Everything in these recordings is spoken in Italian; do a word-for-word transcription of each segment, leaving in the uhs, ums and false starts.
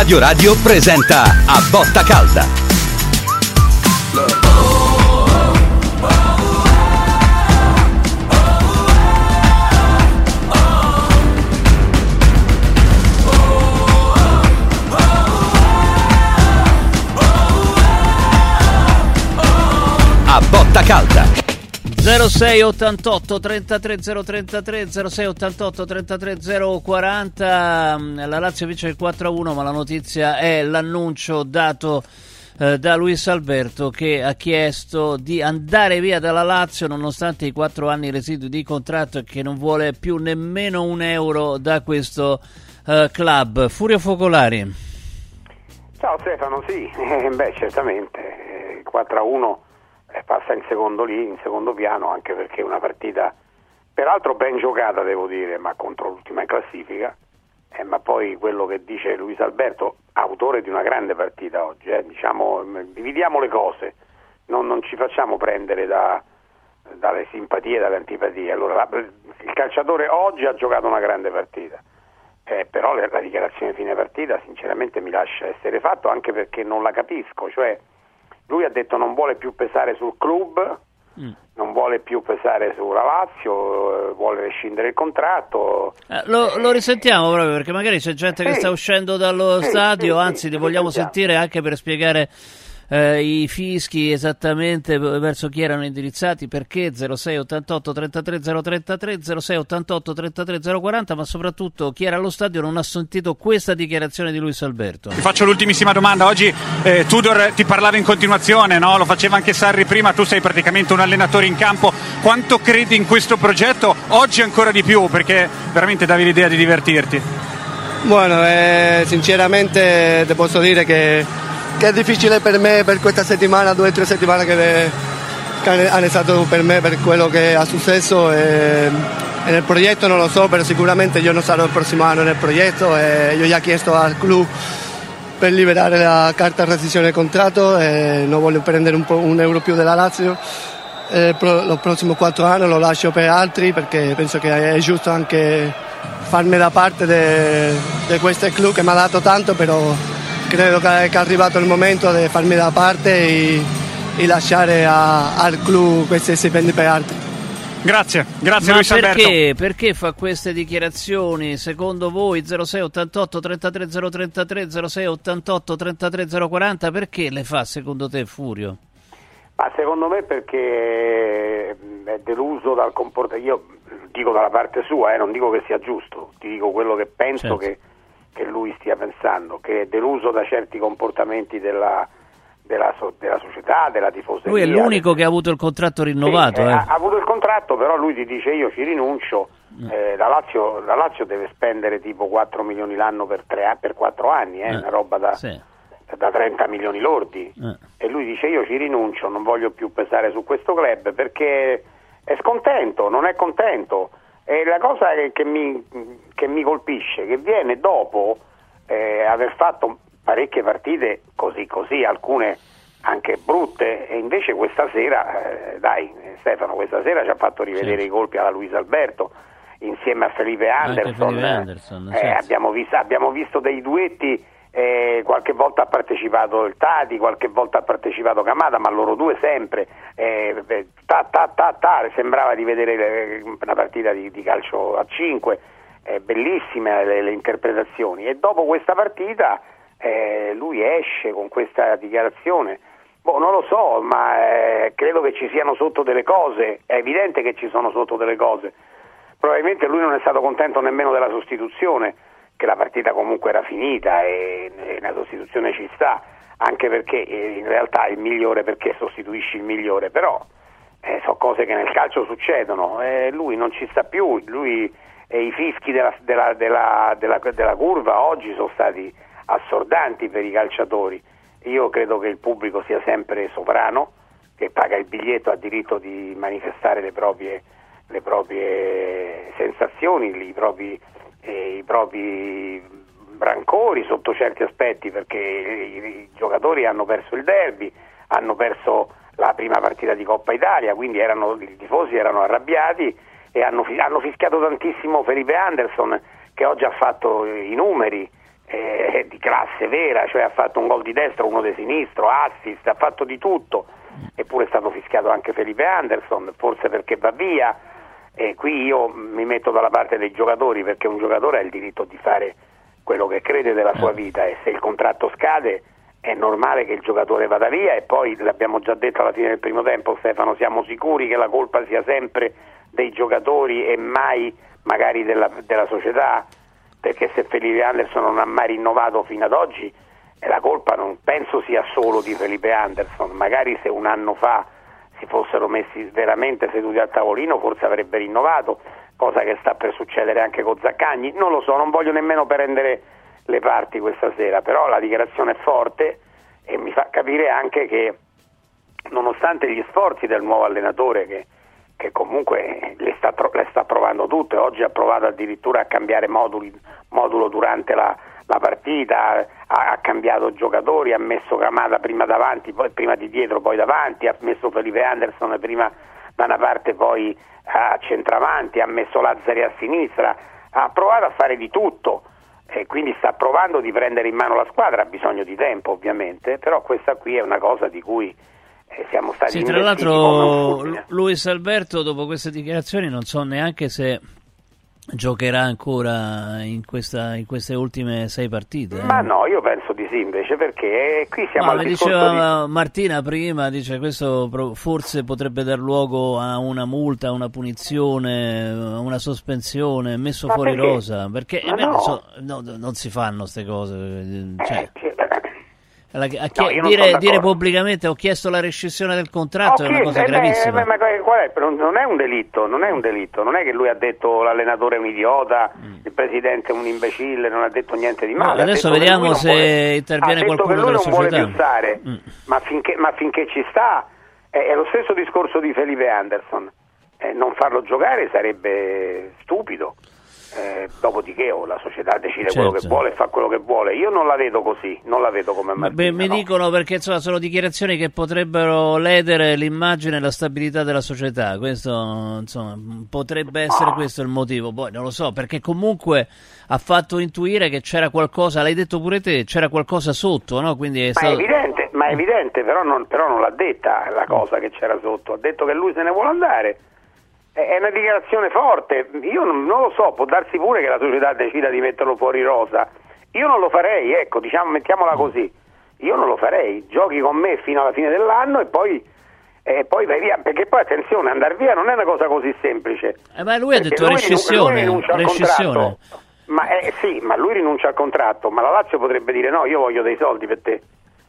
Radio Radio presenta A Botta Calda. A Botta Calda. zero sei ottantotto trentatré zero trentatré zero sei ottantotto trentatré zero quaranta. La Lazio vince il quattro a uno, ma la notizia è l'annuncio dato eh, da Luis Alberto, che ha chiesto di andare via dalla Lazio nonostante i quattro anni residui di contratto e che non vuole più nemmeno un euro da questo eh, club. Furio Focolari. Ciao Stefano, sì, eh, beh certamente eh, quattro a uno passa in secondo lì, in secondo piano, anche perché è una partita peraltro ben giocata, devo dire, ma contro l'ultima in classifica, eh, ma poi quello che dice Luis Alberto, autore di una grande partita oggi, eh, diciamo, dividiamo le cose, non, non ci facciamo prendere da, dalle simpatie e dalle antipatie. Allora, la, il calciatore oggi ha giocato una grande partita, eh, però la, la dichiarazione fine partita sinceramente mi lascia essere fatto, anche perché non la capisco, cioè lui ha detto non vuole più pesare sul club, mm. non vuole più pesare sulla Lazio, vuole rescindere il contratto. Eh, lo, lo risentiamo proprio perché magari c'è gente sì. che sta uscendo dallo sì, stadio, sì, anzi sì, li vogliamo sentire anche per spiegare eh, i fischi esattamente verso chi erano indirizzati, perché. Zero sei ottantotto trentatré zero trentatré zero sei ottantotto trentatré zero quaranta, ma soprattutto chi era allo stadio non ha sentito questa dichiarazione di Luis Alberto. Ti faccio l'ultimissima domanda. Oggi eh, Tudor ti parlava in continuazione, no? Lo faceva anche Sarri prima, tu sei praticamente un allenatore in campo. Quanto credi in questo progetto? Oggi ancora di più, perché veramente davi l'idea di divertirti. Bueno, eh, sinceramente ti posso dire che che è difficile per me per questa settimana, due o tre settimane che, che hanno stato per me per quello che è successo e, e nel progetto non lo so, però sicuramente io non sarò il prossimo anno nel progetto e io ho già chiesto al club per liberare la carta rescissione del contratto e non voglio prendere un, po', un euro più della Lazio. Eh, pro, lo prossimo quattro anni lo lascio per altri perché penso che è giusto anche farmi da parte di questo club che mi ha dato tanto, però credo che è arrivato il momento di farmi da parte e, e lasciare a, al club questi stipendi per altri. Grazie, grazie Ma Luis perché, Alberto. Perché fa queste dichiarazioni? Secondo voi? Zero sei ottantotto trentatré zero trentatré zero sei ottantotto trentatré zero quaranta, perché le fa secondo te, Furio? Ma secondo me perché è deluso dal comportamento, io dico dalla parte sua, eh, non dico che sia giusto, ti dico quello che penso certo. che che lui stia pensando, che è deluso da certi comportamenti della, della, so, della società, della tifoseria. Lui è l'unico che ha avuto il contratto rinnovato. Sì, eh. ha, ha avuto il contratto, però lui ti dice io ci rinuncio, eh, la, Lazio, la Lazio deve spendere tipo quattro milioni l'anno per, tre, per quattro anni, eh, eh, una roba da, sì. da trenta milioni lordi, eh. e lui dice io ci rinuncio, non voglio più pesare su questo club perché è scontento, non è contento. E la cosa che, che, mi, che mi colpisce, che viene dopo eh, aver fatto parecchie partite così così, alcune anche brutte, e invece questa sera, eh, dai Stefano, questa sera ci ha fatto rivedere sì. i colpi alla Luis Alberto insieme a Felipe Anderson, Felipe Anderson eh, certo. abbiamo, visto, abbiamo visto dei duetti. Eh, qualche volta ha partecipato il Tati, qualche volta ha partecipato Camada, ma loro due sempre eh, ta, ta, ta, ta, sembrava di vedere una partita di, di calcio a cinque, eh, bellissime le, le interpretazioni, e dopo questa partita eh, lui esce con questa dichiarazione. Boh, non lo so, ma eh, credo che ci siano sotto delle cose, è evidente che ci sono sotto delle cose, probabilmente lui non è stato contento nemmeno della sostituzione, che la partita comunque era finita e, e una sostituzione ci sta, anche perché eh, in realtà il migliore, perché sostituisci il migliore, però eh, sono cose che nel calcio succedono, eh, lui non ci sta più, lui e i fischi della, della, della, della, della curva oggi sono stati assordanti per i calciatori. Io credo che il pubblico sia sempre sovrano, che paga il biglietto, ha diritto di manifestare le proprie, le proprie sensazioni, i propri E i propri rancori sotto certi aspetti, perché i, i giocatori hanno perso il derby, hanno perso la prima partita di Coppa Italia, quindi erano, i tifosi erano arrabbiati e hanno, hanno fischiato tantissimo Felipe Anderson, che oggi ha fatto i numeri, eh, di classe vera, cioè ha fatto un gol di destra, uno di sinistro, assist, ha fatto di tutto, eppure è stato fischiato anche Felipe Anderson, forse perché va via, e qui io mi metto dalla parte dei giocatori, perché un giocatore ha il diritto di fare quello che crede della sua vita, e se il contratto scade è normale che il giocatore vada via. E poi l'abbiamo già detto alla fine del primo tempo, Stefano, siamo sicuri che la colpa sia sempre dei giocatori e mai magari della, della società, perché se Felipe Anderson non ha mai rinnovato fino ad oggi, eh, la colpa non penso sia solo di Felipe Anderson. Magari se un anno fa si fossero messi veramente seduti al tavolino forse avrebbe rinnovato, cosa che sta per succedere anche con Zaccagni. Non lo so, non voglio nemmeno prendere le parti questa sera, però la dichiarazione è forte e mi fa capire anche che nonostante gli sforzi del nuovo allenatore, che, che comunque le sta, le sta provando tutte, oggi ha provato addirittura a cambiare moduli, modulo durante la, la partita, ha, ha cambiato giocatori, ha messo Kamada prima davanti, poi prima di dietro, poi davanti, ha messo Felipe Anderson prima da una parte, poi a centravanti, ha messo Lazzari a sinistra, ha provato a fare di tutto. E quindi sta provando di prendere in mano la squadra, ha bisogno di tempo ovviamente, però questa qui è una cosa di cui eh, siamo stati sì, tra l'altro Luis Alberto dopo queste dichiarazioni non so neanche se giocherà ancora in, questa, in queste ultime sei partite. Eh. Ma no, io penso di sì invece, perché qui siamo no, al mi discorso diceva di... Martina prima, dice questo forse potrebbe dar luogo a una multa, a una punizione, a una sospensione, messo Ma fuori perché? rosa, perché Ma eh, beh, no. so, no, non si fanno queste cose, cioè, Eh, la, a chie- no, io non dire, sono dire d'accordo. pubblicamente ho chiesto la rescissione del contratto Ho è una chiesto- cosa eh, beh, gravissima. eh, ma qual è? Non è un delitto, non è un delitto, non è che lui ha detto l'allenatore è un idiota, mm. il presidente è un imbecille, non ha detto niente di male. No, adesso vediamo se vuole, interviene qualcuno della società. Ha detto che lui non vuole più stare, mm. ma, finché, ma finché ci sta è, è lo stesso discorso di Felipe Anderson, eh, non farlo giocare sarebbe stupido. Eh, dopodiché oh, la società decide certo. quello che vuole e fa quello che vuole. Io non la vedo così, non la vedo come Martina. Beh, mi no. dicono perché insomma, sono dichiarazioni che potrebbero ledere l'immagine e la stabilità della società. Questo insomma potrebbe essere oh. questo il motivo. Poi non lo so, perché comunque ha fatto intuire che c'era qualcosa, l'hai detto pure te, c'era qualcosa sotto, no? Quindi è ma, stato... è evidente, ma è evidente, però non, però non l'ha detta la cosa che c'era sotto. Ha detto che lui se ne vuole andare. È una dichiarazione forte, io non, non lo so, può darsi pure che la società decida di metterlo fuori rosa, io non lo farei, ecco, diciamo, mettiamola così, io non lo farei, giochi con me fino alla fine dell'anno e poi, eh, poi vai via, perché poi attenzione, andare via non è una cosa così semplice. Eh, ma lui ha detto lui rescissione, lui rescissione. Ma eh, sì, ma lui rinuncia al contratto, ma la Lazio potrebbe dire no, io voglio dei soldi per te.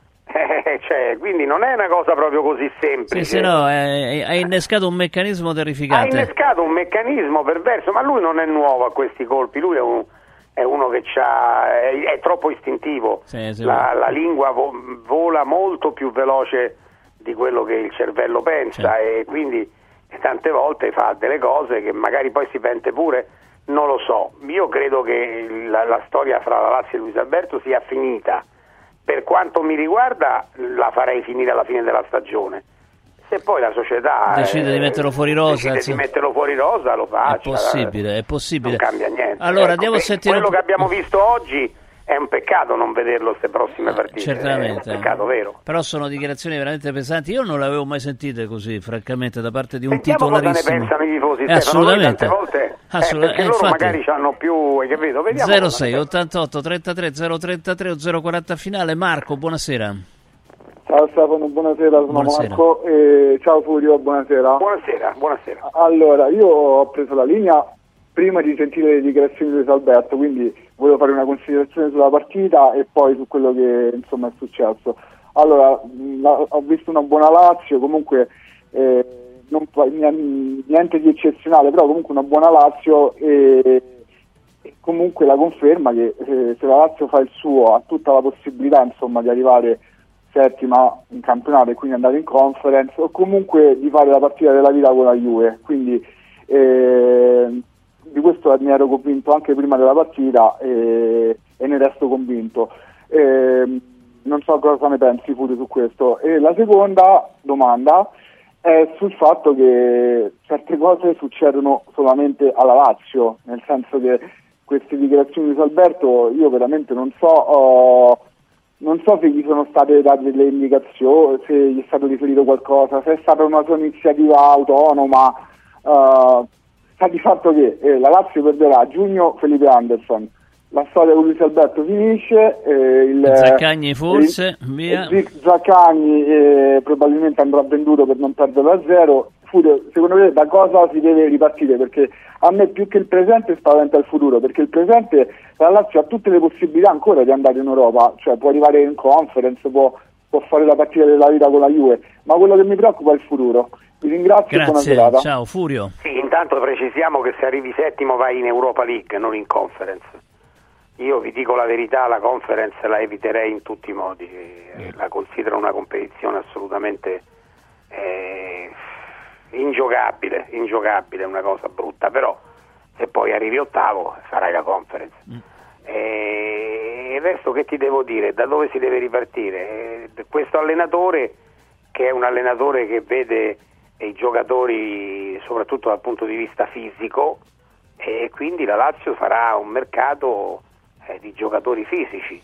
Eh, cioè, quindi non è una cosa proprio così semplice. Sì, sì, no, ha innescato un meccanismo terrificante. Ha innescato un meccanismo perverso, ma lui non è nuovo a questi colpi, lui è, un, è uno che c'ha, è, è troppo istintivo, sì, sì, la, la lingua vo, vola molto più veloce di quello che il cervello pensa, sì. E quindi tante volte fa delle cose che magari poi si pente pure, non lo so. Io credo che la, la storia fra la Lazio e Luis Alberto sia finita. Per quanto mi riguarda la farei finire alla fine della stagione. Se poi la società decide eh, di metterlo fuori rosa, decide di metterlo fuori rosa, lo faccia. È possibile, è possibile. Non cambia niente. Allora ecco, andiamo a sentire quello che abbiamo visto oggi è un peccato non vederlo queste prossime partite. Certamente. È un peccato vero. Però sono dichiarazioni veramente pesanti. Io non le avevo mai sentite così, francamente, da parte di un Sentiamo titolarissimo. Cosa ne pensano i tifosi, eh, assolutamente. Noi tante volte, Assolut- eh, perché eh, loro infatti, magari hanno più, hai capito? Vediamo zero sei ottantotto trentatré zero trentatré o zero quaranta finale. Marco, buonasera. Ciao Stefano, buonasera, sono buonasera. Marco e ciao Furio, buonasera. Buonasera, buonasera. Allora, io ho preso la linea prima di sentire le dichiarazioni di Luis Alberto, quindi volevo fare una considerazione sulla partita e poi su quello che insomma è successo. Allora, la, ho visto una buona Lazio, comunque eh, non, niente di eccezionale, però comunque una buona Lazio e, e comunque la conferma che eh, se la Lazio fa il suo ha tutta la possibilità insomma di arrivare settima in campionato e quindi andare in conference o comunque di fare la partita della vita con la Juve, quindi eh, di questo mi ero convinto anche prima della partita eh, e ne resto convinto. Eh, non so cosa ne pensi Furio su questo. E la seconda domanda è sul fatto che certe cose succedono solamente alla Lazio, nel senso che queste dichiarazioni di Luis Alberto io veramente non so, oh, non so se gli sono state date delle indicazioni, se gli è stato riferito qualcosa, se è stata una sua iniziativa autonoma. Uh, sta di fatto che eh, la Lazio perderà a giugno Felipe Anderson, la storia con Luis Alberto finisce, eh, il Zaccagni forse, il, via. Il Zaccagni eh, probabilmente andrà venduto per non perderlo a zero. Furio, secondo me da cosa si deve ripartire? Perché a me più che il presente spaventa il futuro, perché il presente la Lazio ha tutte le possibilità ancora di andare in Europa, cioè può arrivare in Conference, può, può fare la partita della vita con la Juve, ma quello che mi preoccupa è il futuro. Vi ringrazio e buona serata. Ciao Furio. Sì, intanto precisiamo che se arrivi settimo vai in Europa League, non in Conference. Io vi dico la verità, la Conference la eviterei in tutti i modi, la considero una competizione assolutamente eh, ingiocabile, ingiocabile, una cosa brutta, però se poi arrivi ottavo farai la Conference. Mm. E il resto che ti devo dire, da dove si deve ripartire? Eh, questo allenatore, che è un allenatore che vede i giocatori soprattutto dal punto di vista fisico, e quindi la Lazio farà un mercato eh, di giocatori fisici.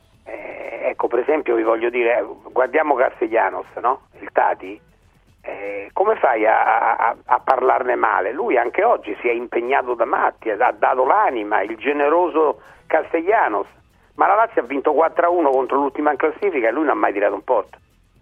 Eh, ecco, per esempio vi voglio dire, guardiamo Castellanos, no? Il Tati, eh, come fai a, a, a parlarne male? Lui anche oggi si è impegnato da matti, ha dato l'anima, il generoso Castellanos, ma la Lazio ha vinto quattro a uno contro l'ultima in classifica e lui non ha mai tirato un porto.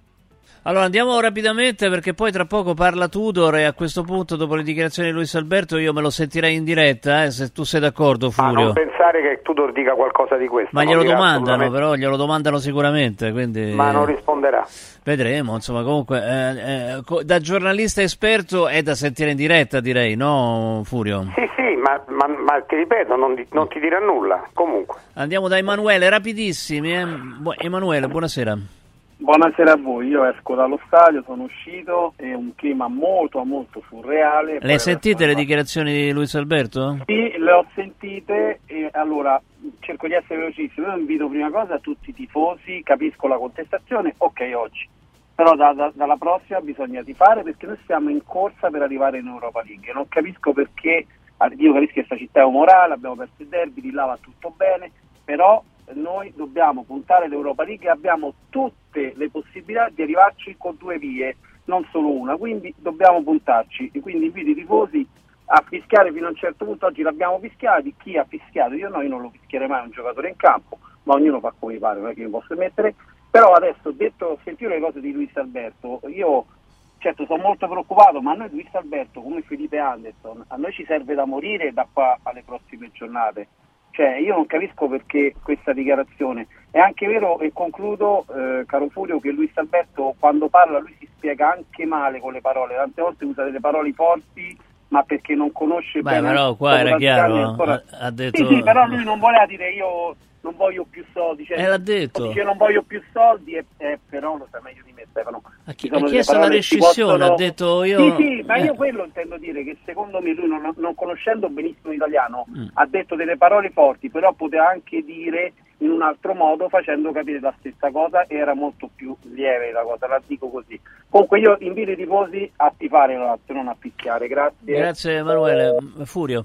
Allora andiamo rapidamente perché poi tra poco parla Tudor e a questo punto dopo le dichiarazioni di Luis Alberto io me lo sentirei in diretta, eh, se tu sei d'accordo Furio. Ma non pensare che Tudor dica qualcosa di questo. Ma glielo domandano, però glielo domandano sicuramente, quindi ma non risponderà. Vedremo, insomma, comunque eh, eh, da giornalista esperto è da sentire in diretta, direi, no Furio? Sì, sì, ma, ma, ma ti ripeto, non, di, non ti dirà nulla, comunque. Andiamo da Emanuele, rapidissimi, eh. Bu- Emanuele, buonasera. Buonasera a voi, io esco dallo stadio, sono uscito, è un clima molto molto surreale. Le sentite le dichiarazioni di Luis Alberto? Sì, le ho sentite e allora cerco di essere velocissimo. Io invito prima cosa tutti i tifosi, capisco la contestazione, ok oggi, però da, da, dalla prossima bisogna tifare perché noi siamo in corsa per arrivare in Europa League. Non capisco perché, io capisco che questa città è umorale, abbiamo perso il derby, di là va tutto bene, però noi dobbiamo puntare all'Europa League e abbiamo tutte le possibilità di arrivarci con due vie, non solo una, quindi dobbiamo puntarci. E quindi invito i tifosi a fischiare fino a un certo punto. Oggi l'abbiamo fischiati, chi ha fischiato? Io no, io non lo fischierei mai un giocatore in campo, ma ognuno fa come pare, non è che mi posso mettere. Però adesso, detto, sentire le cose di Luis Alberto, io certo sono molto preoccupato, ma a noi Luis Alberto come Felipe Anderson, a noi ci serve da morire da qua alle prossime giornate. Cioè, io non capisco perché questa dichiarazione. È anche vero, e concludo, eh, caro Furio, che Luis Alberto quando parla lui si spiega anche male con le parole, tante volte usa delle parole forti, ma perché non conosce Beh, bene. Però qua era chiaro, ancora... ha, ha detto... Sì, sì, però lui non voleva dire io non voglio più soldi, cioè, eh, l'ha detto. Dice non voglio più soldi, e, eh, però lo sa meglio di me Stefano. Ha, chi, ha chiesto la rescissione, possono... ha detto io... Sì, sì, ma eh. io quello intendo dire, che secondo me lui non, non conoscendo benissimo l'italiano mm. ha detto delle parole forti, però poteva anche dire in un altro modo facendo capire la stessa cosa e era molto più lieve la cosa, la dico così. Comunque io invito i tifosi a tifare la Lazio, non a picchiare, grazie. Grazie Emanuele. Furio.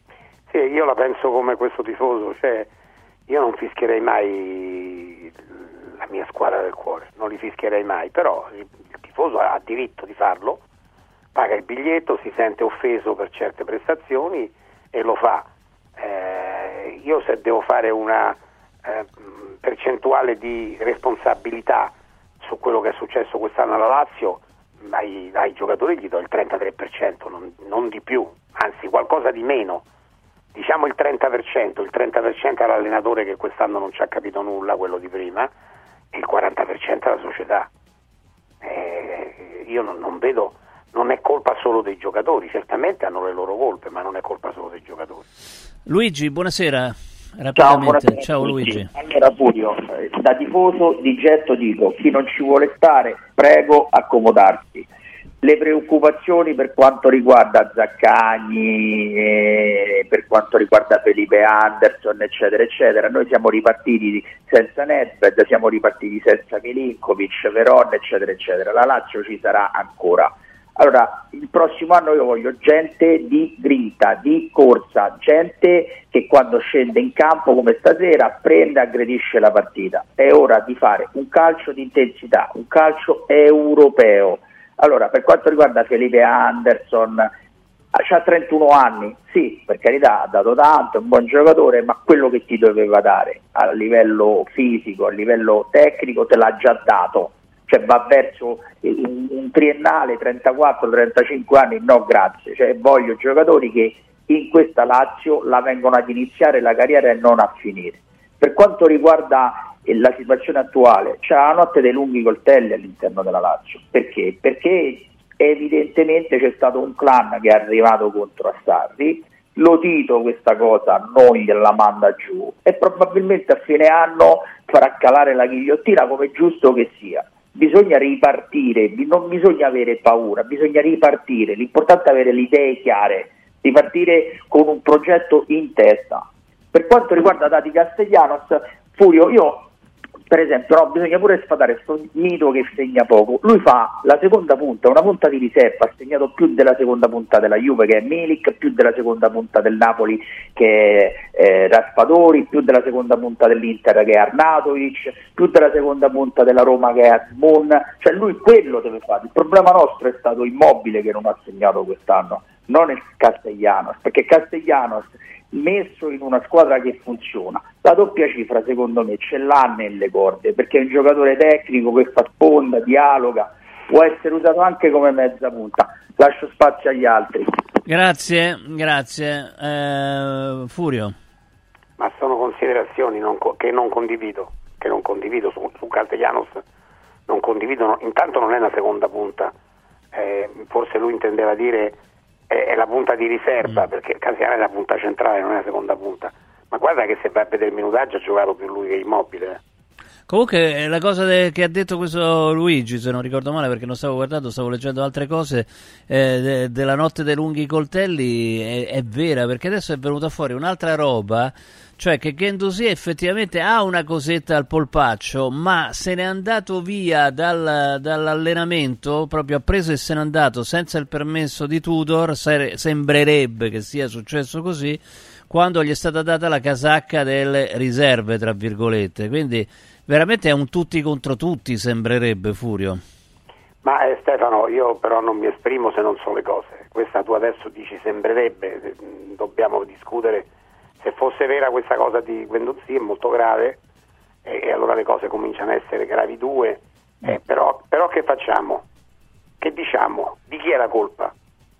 Sì, io la penso come questo tifoso, cioè io non fischierei mai la mia squadra del cuore, non li fischierei mai, però il tifoso ha diritto di farlo, paga il biglietto, si sente offeso per certe prestazioni e lo fa. Eh, io se devo fare una eh, percentuale di responsabilità su quello che è successo quest'anno alla Lazio, ai, ai giocatori gli do il trentatré per cento, non, non di più, anzi qualcosa di meno. Diciamo il trenta per cento, il trenta per cento è l'allenatore che quest'anno non ci ha capito nulla, quello di prima, e il quaranta per cento è la società. Eh, io non, non vedo, non è colpa solo dei giocatori, certamente hanno le loro colpe, ma non è colpa solo dei giocatori. Luigi, buonasera, rapidamente. Ciao, Ciao Luigi. Allora Furio, da tifoso di getto dico, chi non ci vuole stare, prego accomodarsi. Le preoccupazioni per quanto riguarda Zaccagni, eh, per quanto riguarda Felipe Anderson, eccetera, eccetera, noi siamo ripartiti senza Nedved, siamo ripartiti senza Milinkovic, Veron, eccetera, eccetera. La Lazio ci sarà ancora. Allora, il prossimo anno io voglio gente di grinta, di corsa, gente che quando scende in campo come stasera prende e aggredisce la partita. È ora di fare un calcio di intensità, un calcio europeo. Allora, per quanto riguarda Felipe Anderson, ha trentuno anni, sì, per carità, ha dato tanto, è un buon giocatore, ma quello che ti doveva dare a livello fisico, a livello tecnico, te l'ha già dato. Cioè va verso un, un triennale, trentaquattro trentacinque anni, no grazie, cioè voglio giocatori che in questa Lazio la vengono ad iniziare la carriera e non a finire. Per quanto riguarda eh, la situazione attuale, c'è la notte dei lunghi coltelli all'interno della Lazio, perché? Perché evidentemente c'è stato un clan che è arrivato contro a Sarri, lo Tito questa cosa non gliela manda giù e probabilmente a fine anno farà calare la ghigliottina, come è giusto che sia. Bisogna ripartire, non bisogna avere paura, bisogna ripartire, l'importante è avere le idee chiare, ripartire con un progetto in testa. Per quanto riguarda Tati Castellanos, Furio, io per esempio no, bisogna pure sfatare questo mito che segna poco. Lui fa la seconda punta, una punta di riserva, ha segnato più della seconda punta della Juve che è Milik, più della seconda punta del Napoli che è eh, Raspadori, più della seconda punta dell'Inter che è Arnautovic, più della seconda punta della Roma che è Asmun, cioè lui quello deve fare. Il problema nostro è stato Immobile che non ha segnato quest'anno, non è Castellanos, perché Castellanos messo in una squadra che funziona, la doppia cifra secondo me ce l'ha nelle corde, perché è un giocatore tecnico che fa sponda, dialoga, può essere usato anche come mezza punta. Lascio spazio agli altri. Grazie, grazie. Eh, Furio. Ma sono considerazioni non co- che non condivido, che non condivido su, su Castellanos, non condivido, no. Intanto non è una seconda punta, eh, forse lui intendeva dire è la punta di riserva, mm. perché Castigliano è la punta centrale, non è la seconda punta, ma guarda che se vai a vedere il minutaggio ha giocato più lui che Immobile. Comunque la cosa de- che ha detto questo Luigi, se non ricordo male perché non stavo guardando, stavo leggendo altre cose, eh, de- della notte dei lunghi coltelli è-, è vera, perché adesso è venuta fuori un'altra roba, cioè che Guendouzi effettivamente ha una cosetta al polpaccio, ma se n'è andato via dal, dall'allenamento, proprio ha preso e se n'è andato senza il permesso di Tudor, se- sembrerebbe che sia successo così, quando gli è stata data la casacca delle riserve, tra virgolette, quindi veramente è un tutti contro tutti, sembrerebbe, Furio. Ma eh, Stefano, io però non mi esprimo se non so le cose, questa tu adesso dici sembrerebbe, dobbiamo discutere. Se fosse vera questa cosa di Guendouzi è molto grave e, e allora le cose cominciano a essere gravi due, eh, però, però che facciamo? Che diciamo? Di chi è la colpa?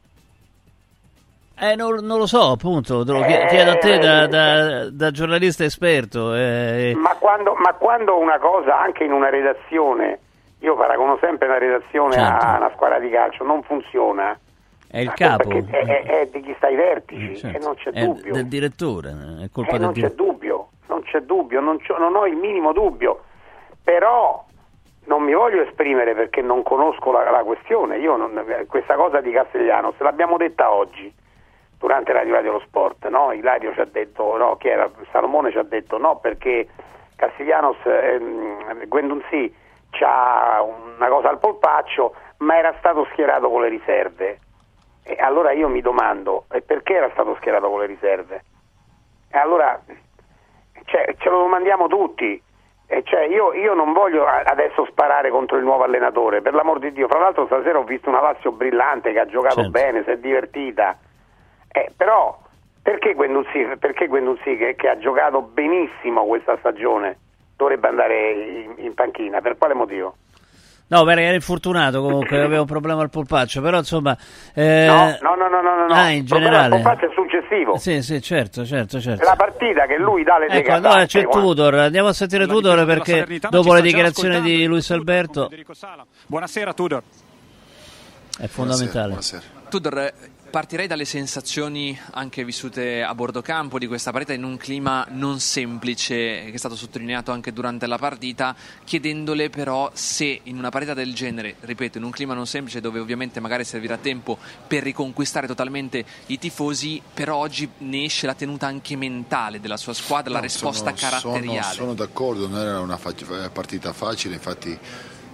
Eh, non, non lo so, appunto, te lo chiedo a te da, da, da giornalista esperto. Eh. Ma, quando, ma quando una cosa, anche in una redazione, io paragono sempre una redazione certo. a una squadra di calcio, non funziona. È il capo, è, è, è di chi sta ai vertici, certo. E non c'è è dubbio. Del direttore, è colpa eh, del non direttore. c'è dubbio, non c'è dubbio, non, non ho il minimo dubbio, però non mi voglio esprimere perché non conosco la, la questione. Io non, questa cosa di Castellanos l'abbiamo detta oggi durante Radio Radio lo Sport, no? Ilario ci ha detto, no, chi era? Salomone ci ha detto no perché Castellanos, ehm, Guendouzi c'ha una cosa al polpaccio, ma era stato schierato con le riserve. E allora io mi domando, e perché era stato schierato con le riserve? E allora cioè, ce lo domandiamo tutti. E cioè, io, io non voglio adesso sparare contro il nuovo allenatore, per l'amor di Dio. Fra l'altro stasera ho visto una Lazio brillante che ha giocato certo. bene, si è divertita. Eh, però perché Guendouzi, perché Guendouzi che, che ha giocato benissimo questa stagione dovrebbe andare in, in panchina? Per quale motivo? No, perché era infortunato comunque, aveva un problema al polpaccio, però insomma... Eh... No, no, no, no, no, no. Ah, in generale... Il polpaccio è successivo. Sì, sì, certo, certo, certo. La partita che lui dà le ecco, allora c'è quando... Tudor, andiamo a sentire la Tudor perché dopo le dichiarazioni di Luis Alberto... Buonasera Tudor. È fondamentale. Buonasera, buonasera. Tudor, partirei dalle sensazioni anche vissute a bordo campo di questa partita in un clima non semplice che è stato sottolineato anche durante la partita, chiedendole però se in una partita del genere, ripeto, in un clima non semplice dove ovviamente magari servirà tempo per riconquistare totalmente i tifosi, però oggi ne esce la tenuta anche mentale della sua squadra, no, la risposta sono, caratteriale. Sono, sono d'accordo, non era una partita facile, infatti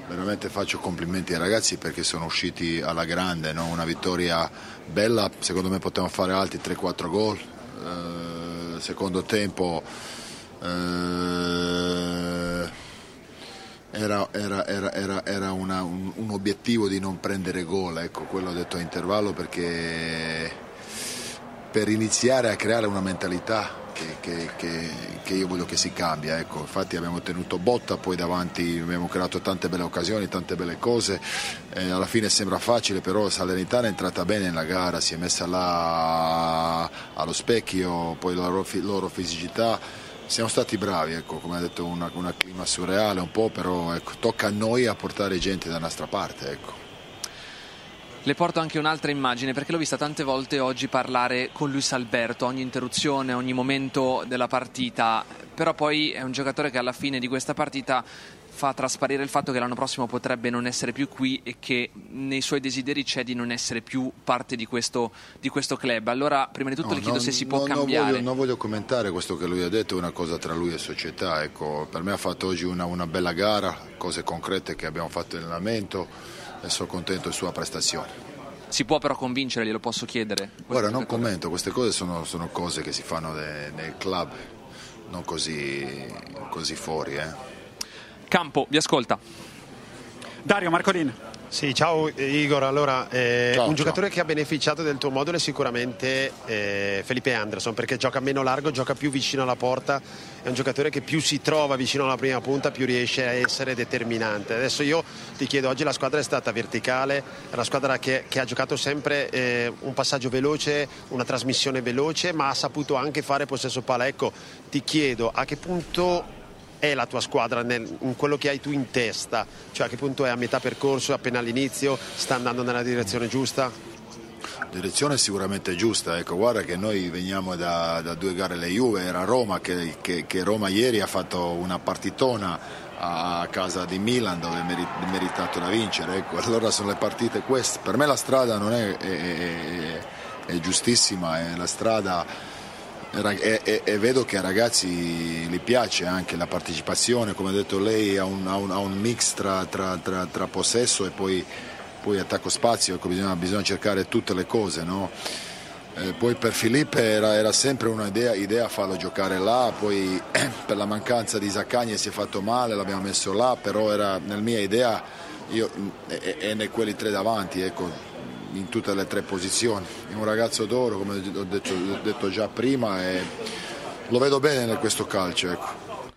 veramente faccio complimenti ai ragazzi perché sono usciti alla grande, no? Una vittoria bella, secondo me potevamo fare altri tre quattro gol, eh, secondo tempo eh, era, era, era, era, era una, un, un obiettivo di non prendere gol, ecco, quello ho detto a intervallo, perché per iniziare a creare una mentalità Che, che, che, che io voglio che si cambia, ecco. Infatti abbiamo tenuto botta, poi davanti abbiamo creato tante belle occasioni, tante belle cose, eh, alla fine sembra facile, però Salernitana è entrata bene nella gara, si è messa là allo specchio, poi la loro, loro fisicità, siamo stati bravi, ecco, come ha detto, una, una clima surreale un po', però ecco, tocca a noi a portare gente dalla nostra parte, ecco. Le porto anche un'altra immagine, perché l'ho vista tante volte oggi parlare con Luis Alberto, ogni interruzione, ogni momento della partita, però poi è un giocatore che alla fine di questa partita fa trasparire il fatto che l'anno prossimo potrebbe non essere più qui e che nei suoi desideri c'è di non essere più parte di questo, di questo club. Allora, prima di tutto no, le chiedo non, se si può non, cambiare. Non voglio, non voglio commentare questo che lui ha detto, è una cosa tra lui e società, ecco. Per me ha fatto oggi una, una bella gara, cose concrete che abbiamo fatto in allenamento, e sono contento della sua prestazione. Si può però convincere, glielo posso chiedere? Guarda, non commento, queste cose sono, sono cose che si fanno de, nel club, non così, così fuori. Eh. Campo, vi ascolta. Dario Marcolin. Sì, ciao Igor. Allora, eh, ciao, un giocatore ciao. che ha beneficiato del tuo modulo è sicuramente eh, Felipe Anderson, perché gioca meno largo, gioca più vicino alla porta, è un giocatore che più si trova vicino alla prima punta più riesce a essere determinante. Adesso io ti chiedo, oggi la squadra è stata verticale, è una squadra che, che ha giocato sempre eh, un passaggio veloce, una trasmissione veloce, ma ha saputo anche fare possesso palla. Ecco, ti chiedo a che punto è la tua squadra nel, in quello che hai tu in testa, cioè a che punto è a metà percorso, appena all'inizio, sta andando nella direzione giusta? Direzione sicuramente giusta, ecco, guarda che noi veniamo da, da due gare alle Juve, era Roma che, che, che Roma ieri ha fatto una partitona a casa di Milan dove è meritato da vincere, ecco, allora sono le partite queste. Per me la strada non è, è, è, è giustissima, è la strada. E, e, e vedo che ai ragazzi gli piace anche la partecipazione, come ha detto lei, ha un, ha un, ha un mix tra, tra, tra, tra possesso e poi, poi attacco spazio, ecco, bisogna, bisogna cercare tutte le cose, no? Eh, poi per Filippo era, era sempre un'idea idea farlo giocare là, poi eh, per la mancanza di Zaccagni si è fatto male, l'abbiamo messo là, però era nella mia idea io, e, e nei quelli tre davanti, ecco, in tutte le tre posizioni. È un ragazzo d'oro, come ho detto, ho detto già prima, e lo vedo bene in questo calcio, ecco.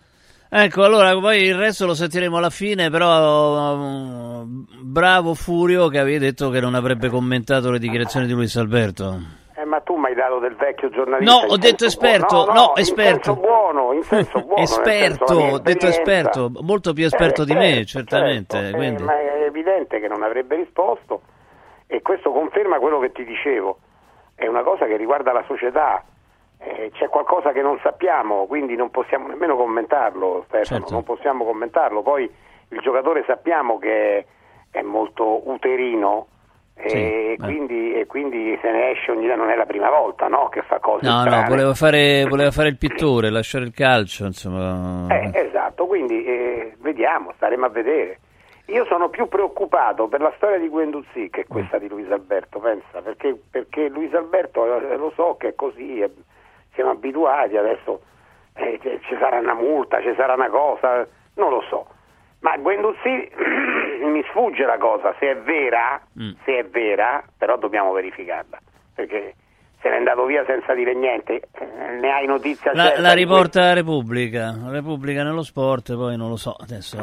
Ecco, allora poi il resto lo sentiremo alla fine, però um, bravo Furio che avevi detto che non avrebbe commentato le dichiarazioni di Luis Alberto. Eh, ma tu mi hai dato del vecchio giornalista. No, ho detto esperto, no, no, no, in esperto. senso buono, in senso buono. Esperto, ho detto esperto, molto più esperto eh, di me, certo, certamente. Certo, quindi. Eh, ma è evidente che non avrebbe risposto. E questo conferma quello che ti dicevo, è una cosa che riguarda la società, eh, c'è qualcosa che non sappiamo, quindi non possiamo nemmeno commentarlo, Stefano, certo. Non possiamo commentarlo. Poi il giocatore sappiamo che è molto uterino, e, sì, quindi, e quindi se ne esce ogni anno, non è la prima volta, no, che fa cose no strane. no voleva fare, voleva fare il pittore, lasciare il calcio, insomma. Eh, esatto, quindi eh, vediamo, staremo a vedere. Io sono più preoccupato per la storia di Guendouzi che questa di Luis Alberto, pensa, perché, perché Luis Alberto eh, lo so che è così, eh, siamo abituati, adesso eh, ci sarà una multa, ci sarà una cosa, non lo so. Ma Guendouzi mi sfugge la cosa, se è vera, mm. se è vera, però dobbiamo verificarla, perché se n'è andato via senza dire niente, ne hai notizia la, certa? La riporta la Repubblica, Repubblica nello sport, poi non lo so, adesso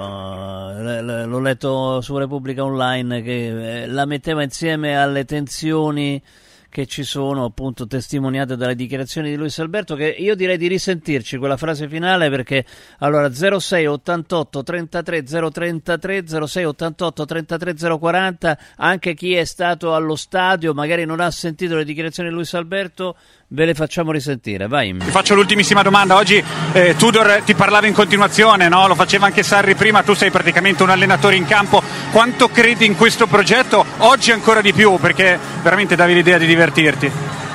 l- l- l'ho letto su Repubblica Online che eh, la metteva insieme alle tensioni che ci sono, appunto testimoniate dalle dichiarazioni di Luis Alberto, che io direi di risentirci quella frase finale, perché allora zero sei ottantotto trentatré zero trentatré zero sei ottantotto trentatré zero quaranta, anche chi è stato allo stadio magari non ha sentito le dichiarazioni di Luis Alberto, ve le facciamo risentire, vai. Ti faccio l'ultimissima domanda. Oggi eh, Tudor ti parlava in continuazione, no? Lo faceva anche Sarri prima, tu sei praticamente un allenatore in campo. Quanto credi in questo progetto? Oggi ancora di più, perché veramente davi l'idea di divertirti.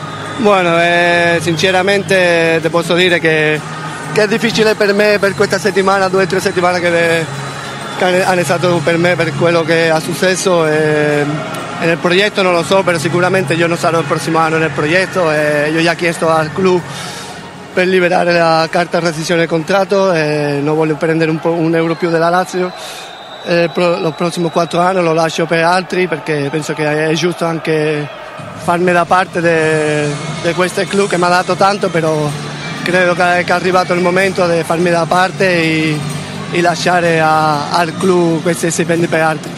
Bueno, eh, sinceramente ti posso dire che, che è difficile per me per questa settimana, due o tre settimane che, che hanno stato per me per quello che è successo e, e nel progetto non lo so, però sicuramente io non sarò il prossimo anno nel progetto e io ho già chiesto al club per liberare la carta di rescissione del contratto e non voglio prendere un, po', un euro più della Lazio. Eh, pro, lo prossimo quattro anni lo lascio per altri perché penso che è giusto anche farmi da parte di questo club che mi ha dato tanto, però credo che, che è arrivato il momento di farmi da parte e, e lasciare a, al club questi stipendi per altri.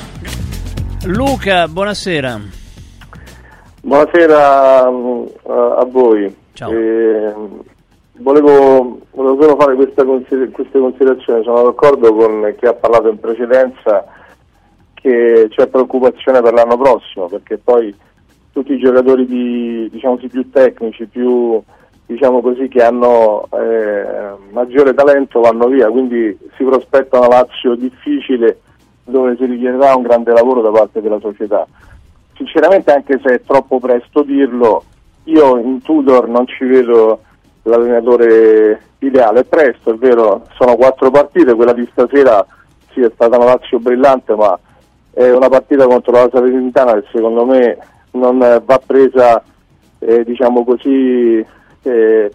Luca, buonasera. Buonasera uh, a voi. Ciao. Eh, volevo, volevo solo fare questa consider- queste considerazioni. Sono d'accordo con chi ha parlato in precedenza che c'è preoccupazione per l'anno prossimo, perché poi tutti i giocatori di, diciamo così, più tecnici, più diciamo così, che hanno eh, maggiore talento vanno via, quindi si prospetta una Lazio difficile dove si richiederà un grande lavoro da parte della società. Sinceramente, anche se è troppo presto dirlo, io in Tudor non ci vedo l'allenatore ideale. È presto, è vero, sono quattro partite, quella di stasera sì è stata una Lazio brillante, ma è una partita contro la Salernitana che secondo me non va presa eh, diciamo così eh,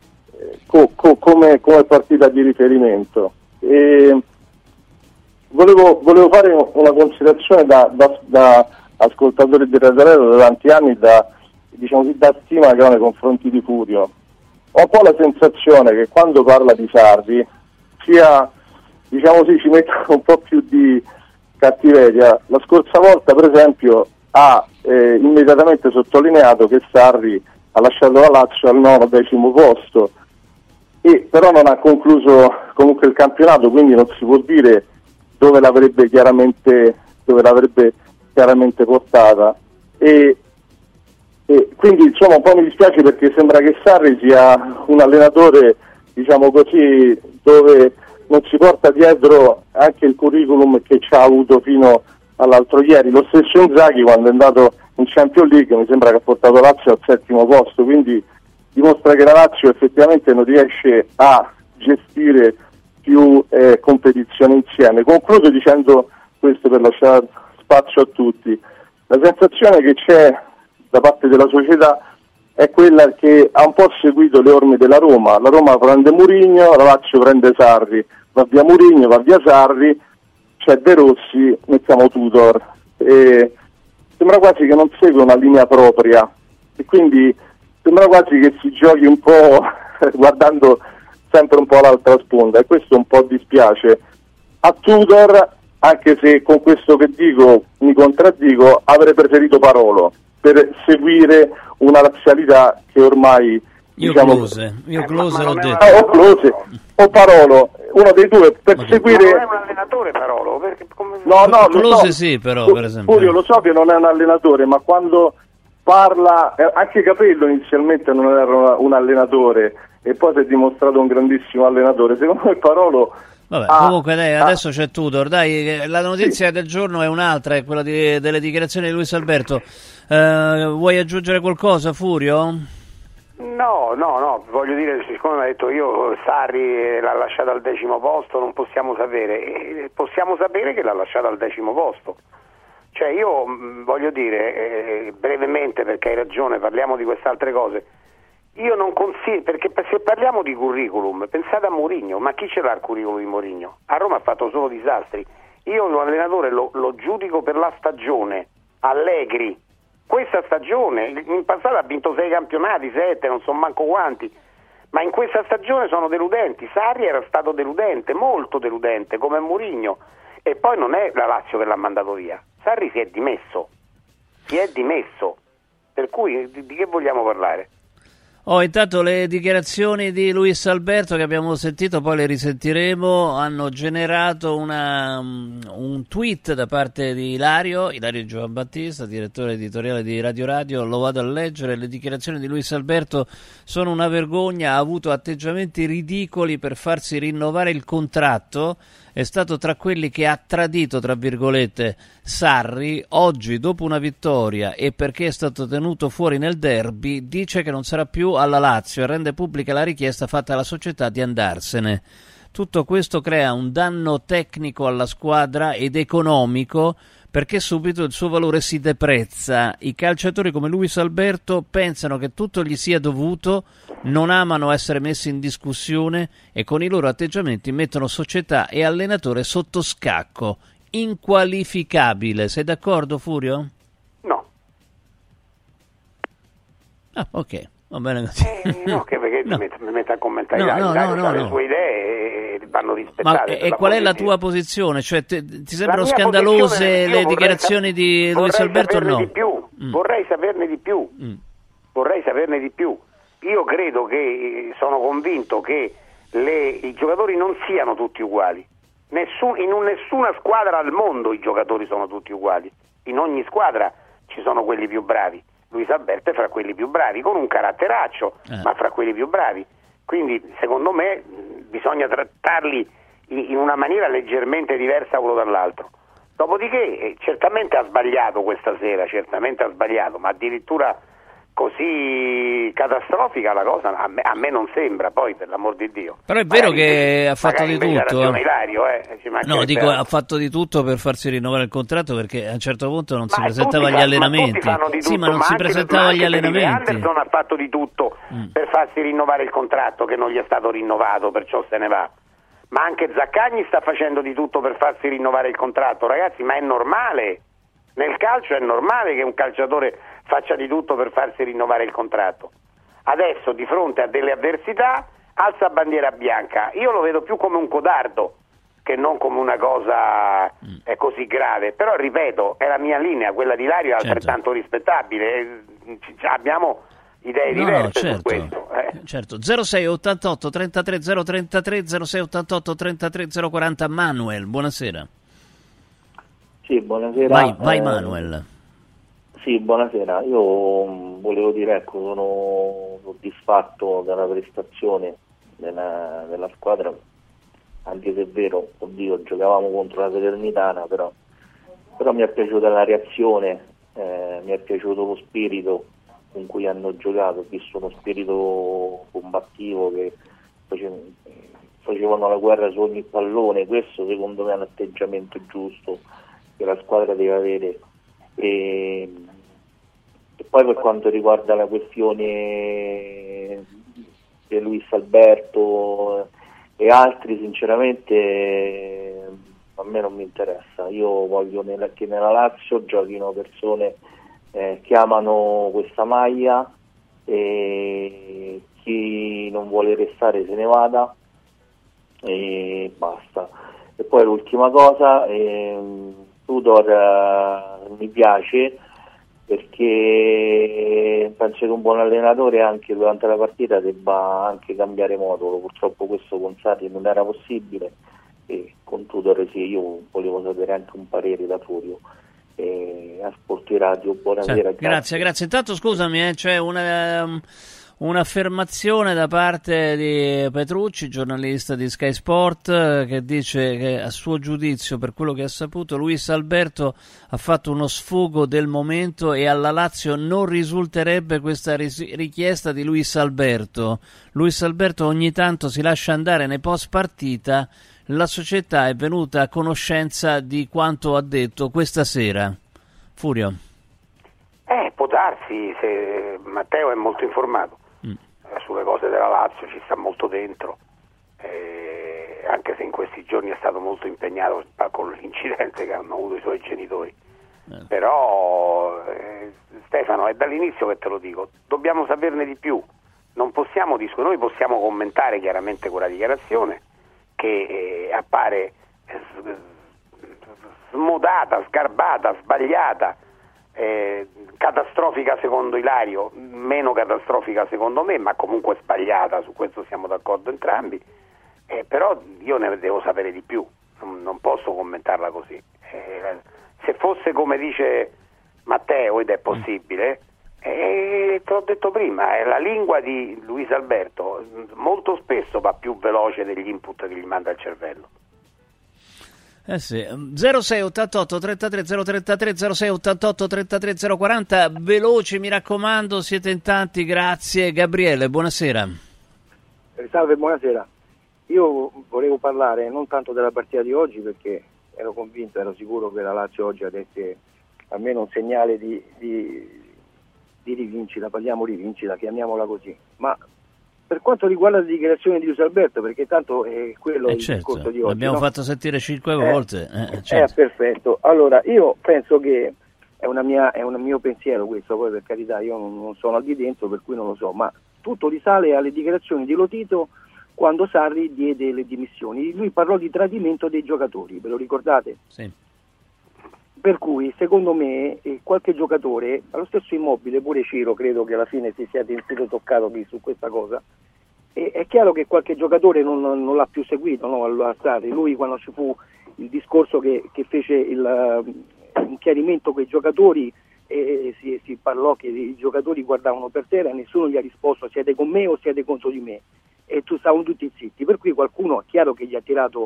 co- co- come, come partita di riferimento. E volevo, volevo fare una considerazione da, da, da ascoltatori di Radio Redo da tanti anni, da, diciamo così, da stima che ho nei confronti di Furio. Ho un po' la sensazione che quando parla di Sarri sia, diciamo così, ci metta un po' più di cattiveria. La scorsa volta, per esempio, ha eh, immediatamente sottolineato che Sarri ha lasciato la Lazio al nono decimo posto, e però non ha concluso comunque il campionato, quindi non si può dire dove l'avrebbe chiaramente dove l'avrebbe chiaramente portata, e, e quindi insomma un po' mi dispiace perché sembra che Sarri sia un allenatore, diciamo così, dove non si porta dietro anche il curriculum che ci ha avuto fino all'altro ieri. Lo stesso Inzaghi, quando è andato in Champions League, mi sembra che ha portato Lazio al settimo posto, quindi dimostra che la Lazio effettivamente non riesce a gestire più eh, competizioni insieme. Concludo dicendo questo per lasciare spazio a tutti. La sensazione che c'è da parte della società è quella che ha un po' seguito le orme della Roma. La Roma prende Mourinho, la Lazio prende Sarri, va via Mourinho, va via Sarri, c'è De Rossi, mettiamo Tudor. E sembra quasi che non segue una linea propria e quindi sembra quasi che si giochi un po' guardando sempre un po' l'altra sponda, e questo un po' dispiace. A Tudor, anche se con questo che dico mi contraddico, avrei preferito Parolo per seguire una lazialità che ormai io diciamo Close, io Close l'ho detto. Eh, o Close o Parolo, uno dei due, per okay. seguire. Ma non è un allenatore Parolo, perché come... no no Close so. sì, però per esempio Furio, lo so che non è un allenatore, ma quando parla eh, anche Capello inizialmente non era un allenatore e poi si è dimostrato un grandissimo allenatore. Secondo me Parolo Vabbè, ah, comunque dai, ah, adesso c'è Tudor, dai, la notizia sì. del giorno è un'altra, è quella di, delle dichiarazioni di Luis Alberto. Eh, vuoi aggiungere qualcosa, Furio? No, no, no, voglio dire, siccome ha detto io Sarri l'ha lasciato al decimo posto, non possiamo sapere, eh, possiamo sapere che l'ha lasciato al decimo posto. Cioè io mh, voglio dire, eh, brevemente, perché hai ragione, parliamo di queste altre cose. Io non consiglio, perché se parliamo di curriculum, pensate a Mourinho, ma chi ce l'ha il curriculum di Mourinho? A Roma ha fatto solo disastri. Io un allenatore lo, lo giudico per la stagione. Allegri, questa stagione, in passato ha vinto sei campionati, sette, non so manco quanti, ma in questa stagione sono deludenti. Sarri era stato deludente, molto deludente, come Mourinho, e poi non è la Lazio che l'ha mandato via. Sarri si è dimesso, si è dimesso, per cui di, di che vogliamo parlare? Oh, intanto le dichiarazioni di Luis Alberto che abbiamo sentito, poi le risentiremo, hanno generato una, un tweet da parte di Ilario, Ilario Giovanbattista, direttore editoriale di Radio Radio, lo vado a leggere. Le dichiarazioni di Luis Alberto sono una vergogna, ha avuto atteggiamenti ridicoli per farsi rinnovare il contratto, è stato tra quelli che ha tradito, tra virgolette, Sarri. Oggi, dopo una vittoria e perché è stato tenuto fuori nel derby, dice che non sarà più alla Lazio e rende pubblica la richiesta fatta alla società di andarsene. Tutto questo crea un danno tecnico alla squadra ed economico, perché subito il suo valore si deprezza. I calciatori come Luis Alberto pensano che tutto gli sia dovuto, non amano essere messi in discussione e con i loro atteggiamenti mettono società e allenatore sotto scacco. Inqualificabile. Sei d'accordo, Furio? No. Ah, ok. Va bene così. Eh, no, che perché No. mi metto, mi metto a commentare No, Dario, no, Dario no, ha no, le no. sue idee e vanno Ma rispettate. e per qual è l'amor la di Dio. tua posizione? Cioè, te- ti La sembrano mia scandalose posizione, io le vorrei dichiarazioni sap- di Luis vorrei Alberto o saperne no? di più, Mm. vorrei saperne di più, Mm. vorrei saperne di più. Io credo che, eh, sono convinto che le, i giocatori non siano tutti uguali. Nessun, in un- nessuna squadra al mondo i giocatori sono tutti uguali. In ogni squadra ci sono quelli più bravi. Luis Alberto è fra quelli più bravi, con un caratteraccio, Eh. ma fra quelli più bravi. Quindi, secondo me, mh, bisogna trattarli in, in una maniera leggermente diversa uno dall'altro. Dopodiché, eh, certamente ha sbagliato questa sera, certamente ha sbagliato, ma addirittura così catastrofica la cosa a me, a me non sembra, poi, per l'amor di Dio. Però è vero Magari che invece- ha fatto magari di invece ha tutto, ragione eh. Ilario, eh, ci No, mancherebbe dico, altro. ha fatto di tutto per farsi rinnovare il contratto, perché a un certo punto non si Ma presentava tutti agli fa- ma allenamenti. tutti fanno di Sì, ma tutto, non si anche- presentava ma agli anche Felipe allenamenti. Anderson ha fatto di tutto Mm. per farsi rinnovare il contratto che non gli è stato rinnovato, perciò se ne va. Ma anche Zaccagni sta facendo di tutto per farsi rinnovare il contratto, ragazzi, ma è normale. Nel calcio è normale che un calciatore faccia di tutto per farsi rinnovare il contratto. Adesso, di fronte a delle avversità, alza bandiera bianca. Io lo vedo più come un codardo che non come una cosa eh, così grave. Però, ripeto, è la mia linea, quella di Ilario è Certo. altrettanto rispettabile. Eh, c- c- abbiamo idee No, diverse no, su certo. questo. eh. Certo. zero sei ottantotto trentatré zero trentatré zero sei ottantotto trentatré zero quaranta. Manuel, buonasera. Sì, buonasera. Vai, vai Eh, Manuel. Sì, buonasera. Io mh, volevo dire, ecco, sono soddisfatto della prestazione della, della squadra, anche se è vero, oddio, giocavamo contro la Salernitana, però, però mi è piaciuta la reazione, eh, mi è piaciuto lo spirito con cui hanno giocato, ho visto uno spirito combattivo che face- facevano la guerra su ogni pallone. Questo secondo me è un atteggiamento giusto che la squadra deve avere. E, e poi per quanto riguarda la questione di Luis Alberto e altri, sinceramente a me non mi interessa. Io voglio nella, che nella Lazio giochino persone eh, che amano questa maglia, e chi non vuole restare se ne vada e basta. E poi l'ultima cosa, ehm, Tudor eh, mi piace perché penso che un buon allenatore anche durante la partita debba anche cambiare modulo. Purtroppo questo con Sarri non era possibile, e con Tudor sì. Io volevo sapere anche un parere da Furio. E a Sport Radio, buonasera. Cioè, grazie, grazie. Intanto scusami, eh, c'è una, um, un'affermazione da parte di Petrucci, giornalista di Sky Sport, eh, che dice che a suo giudizio, per quello che ha saputo, Luis Alberto ha fatto uno sfogo del momento e alla Lazio non risulterebbe questa ris- richiesta di Luis Alberto. Luis Alberto ogni tanto si lascia andare nei post partita. La società è venuta a conoscenza di quanto ha detto questa sera. Furio. Eh, può darsi, se Matteo è molto informato Mm. eh, sulle cose della Lazio, ci sta molto dentro, eh, anche se in questi giorni è stato molto impegnato con l'incidente che hanno avuto i suoi genitori. Eh. Però eh, Stefano, è dall'inizio che te lo dico, dobbiamo saperne di più, non possiamo discutere, noi possiamo commentare chiaramente quella dichiarazione che eh, appare eh, smodata, sgarbata, sbagliata, eh, catastrofica secondo Ilario, meno catastrofica secondo me, ma comunque sbagliata, su questo siamo d'accordo entrambi, eh, però io ne devo sapere di più, non, non posso commentarla così. Eh, se fosse come dice Matteo, ed è possibile, eh, te l'ho detto prima, eh, la lingua di Luis Alberto molto spesso va più veloce degli input che gli manda il cervello. Eh sì, zero sei ottantotto trentatré zero trentatré zero sei ottantotto trentatré zero quaranta, veloci mi raccomando, siete in tanti, grazie. Gabriele, buonasera. Eh, salve, buonasera. io volevo parlare non tanto della partita di oggi, perché ero convinto, ero sicuro che la Lazio oggi avesse almeno un segnale di, di, di rivincita, parliamo rivincita, chiamiamola così, ma per quanto riguarda le dichiarazioni di Luis Alberto, perché tanto è quello eh il certo, discorso di oggi. L'abbiamo no? fatto sentire cinque Eh, volte. Eh, certo. Eh, perfetto. Allora, io penso che è, una mia, è un mio pensiero questo, poi per carità io non, non sono al di dentro, per cui non lo so, ma tutto risale alle dichiarazioni di Lotito quando Sarri diede le dimissioni. Lui parlò di tradimento dei giocatori, ve lo ricordate? Sì. Per cui secondo me eh, qualche giocatore, allo stesso Immobile, pure Ciro, credo che alla fine si sia sentito toccato qui su questa cosa, e è chiaro che qualche giocatore non, non l'ha più seguito, no, a Sarri. Lui, quando ci fu il discorso che, che fece il, uh, un chiarimento con i giocatori, e si, si parlò che i giocatori guardavano per terra e nessuno gli ha risposto siete con me o siete contro di me, e tu stavano tutti zitti, per cui qualcuno è chiaro che gli ha tirato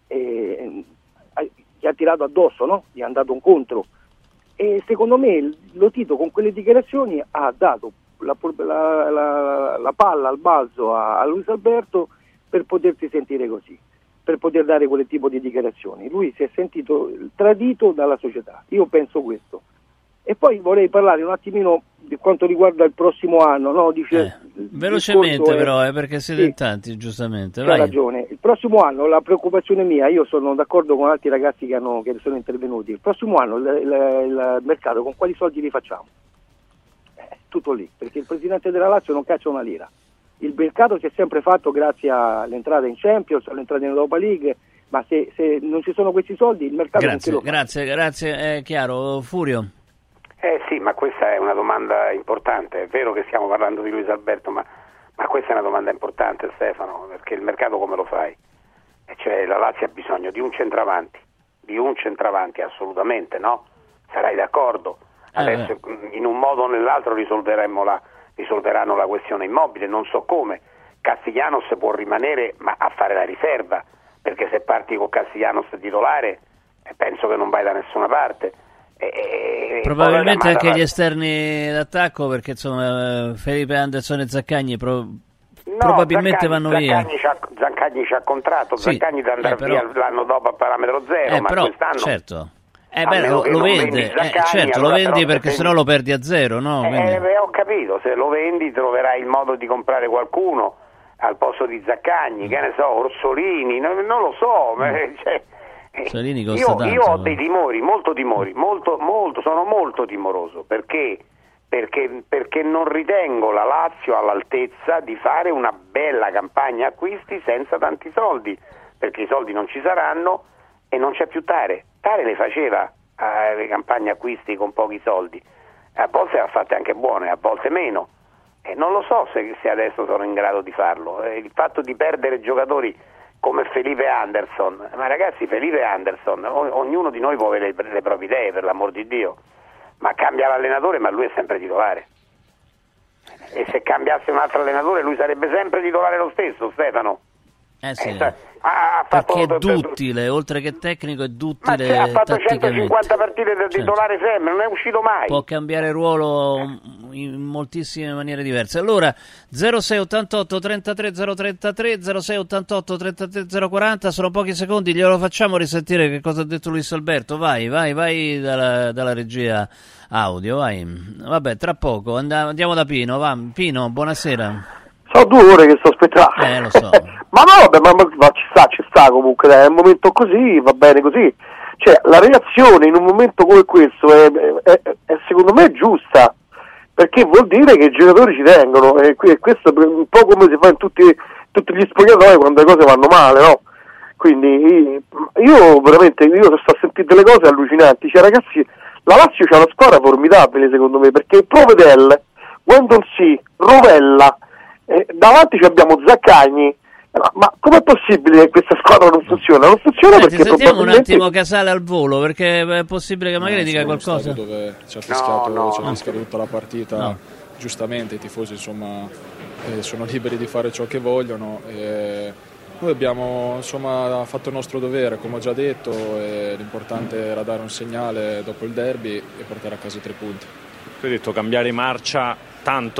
eh, gli ha tirato addosso, no? Gli ha dato un contro, e secondo me Lotito con quelle dichiarazioni ha dato la, la, la, la palla al balzo a, a Luis Alberto per potersi sentire così, per poter dare quel tipo di dichiarazioni. Lui si è sentito tradito dalla società, io penso questo. E poi vorrei parlare un attimino di quanto riguarda il prossimo anno, no? Dice, eh, velocemente è, però, eh, perché siete sì, in tanti, giustamente. C'ha ragione. Il prossimo anno, la preoccupazione mia, io sono d'accordo con altri ragazzi che, hanno, che sono intervenuti, il prossimo anno il, il, il mercato con quali soldi li facciamo? Eh, tutto lì, perché il presidente della Lazio non caccia una lira. Il mercato si è sempre fatto grazie all'entrata in Champions, all'entrata in Europa League, ma se, se non ci sono questi soldi il mercato grazie, non ce lo fa. Grazie, grazie, è chiaro. Furio? Eh sì, ma questa è una domanda importante. È vero che stiamo parlando di Luis Alberto, ma, ma questa è una domanda importante, Stefano, perché il mercato come lo fai? E cioè, la Lazio ha bisogno di un centravanti, di un centravanti assolutamente, no? Sarai d'accordo? Adesso eh. in un modo o nell'altro risolveremo la, risolveranno la questione Immobile, non so come. Castiglianos può rimanere ma a fare la riserva, perché se parti con Castiglianos titolare eh, penso che non vai da nessuna parte. E, probabilmente anche gli esterni d'attacco, perché insomma Felipe Anderson e Zaccagni pro, no, probabilmente Zaccagni, vanno via. Zaccagni c'ha, Zaccagni c'ha contratto, sì, Zaccagni da andare eh, però, via l'anno dopo a parametro zero, eh, ma però, quest'anno certo. Eh beh, lo, lo vende, Zaccagni, eh, certo, allora lo vendi però, perché sennò lo perdi a zero, no? Eh, eh, ho capito, se lo vendi troverai il modo di comprare qualcuno al posto di Zaccagni, mm. che ne so, Orsolini, non, non lo so, mm. cioè, Salini costa io, tanto, io ho no? dei timori, molto timori, molto, molto, sono molto timoroso, perché, perché, perché non ritengo la Lazio all'altezza di fare una bella campagna acquisti senza tanti soldi, perché i soldi non ci saranno e non c'è più Tare. Tare le faceva eh, le campagne acquisti con pochi soldi, a volte le ha fatte anche buone, a volte meno, e non lo so se, se adesso sono in grado di farlo. Eh, il fatto di perdere giocatori come Felipe Anderson, ma ragazzi, Felipe Anderson, o, ognuno di noi può avere le, le proprie idee, per l'amor di Dio, ma cambia l'allenatore, ma lui è sempre titolare, e se cambiasse un altro allenatore lui sarebbe sempre titolare lo stesso, Stefano. Eh sì, eh, ha, ha fatto, perché è duttile, oltre che tecnico è duttile, ma ha fatto tatticamente. centocinquanta partite da titolare, certo, sempre, non è uscito mai. Può cambiare ruolo in moltissime maniere diverse. Allora, zero sei ottantotto trentatré zero trentatré, zero sei ottantotto trentatré zero quaranta, sono pochi secondi, glielo facciamo risentire che cosa ha detto Luis Alberto. Vai, vai, vai dalla, dalla regia audio, vai. Vabbè, tra poco andiamo, andiamo da Pino, va. Pino, buonasera. Sono due ore che sto aspettando. Eh, lo so. ma no, vabbè, ma, ma, ma ci sta, ci sta comunque, dai, è un momento così, va bene così. Cioè, la reazione in un momento come questo è, è, è, è secondo me giusta, perché vuol dire che i giocatori ci tengono, e, e questo è un po' come si fa in tutti, tutti gli spogliatoi quando le cose vanno male, no? Quindi io veramente, io sto a sentire delle cose allucinanti, cioè ragazzi, la Lazio c'ha una squadra formidabile secondo me, perché Provedel, Wendon C, Rovella, Eh, davanti abbiamo Zaccagni, ma, ma com'è possibile che questa squadra non funziona? Non funziona Senti, perché sentiamo probabilmente... un attimo Casale al volo, perché è possibile che magari no, dica qualcosa. Dove ci ha fischiato, no, no. ci ha fischiato tutta la partita, no. Giustamente i tifosi insomma eh, sono liberi di fare ciò che vogliono. E noi abbiamo insomma fatto il nostro dovere, come ho già detto, e l'importante era dare un segnale dopo il derby e portare a casa tre punti. Tu hai detto cambiare marcia, tanto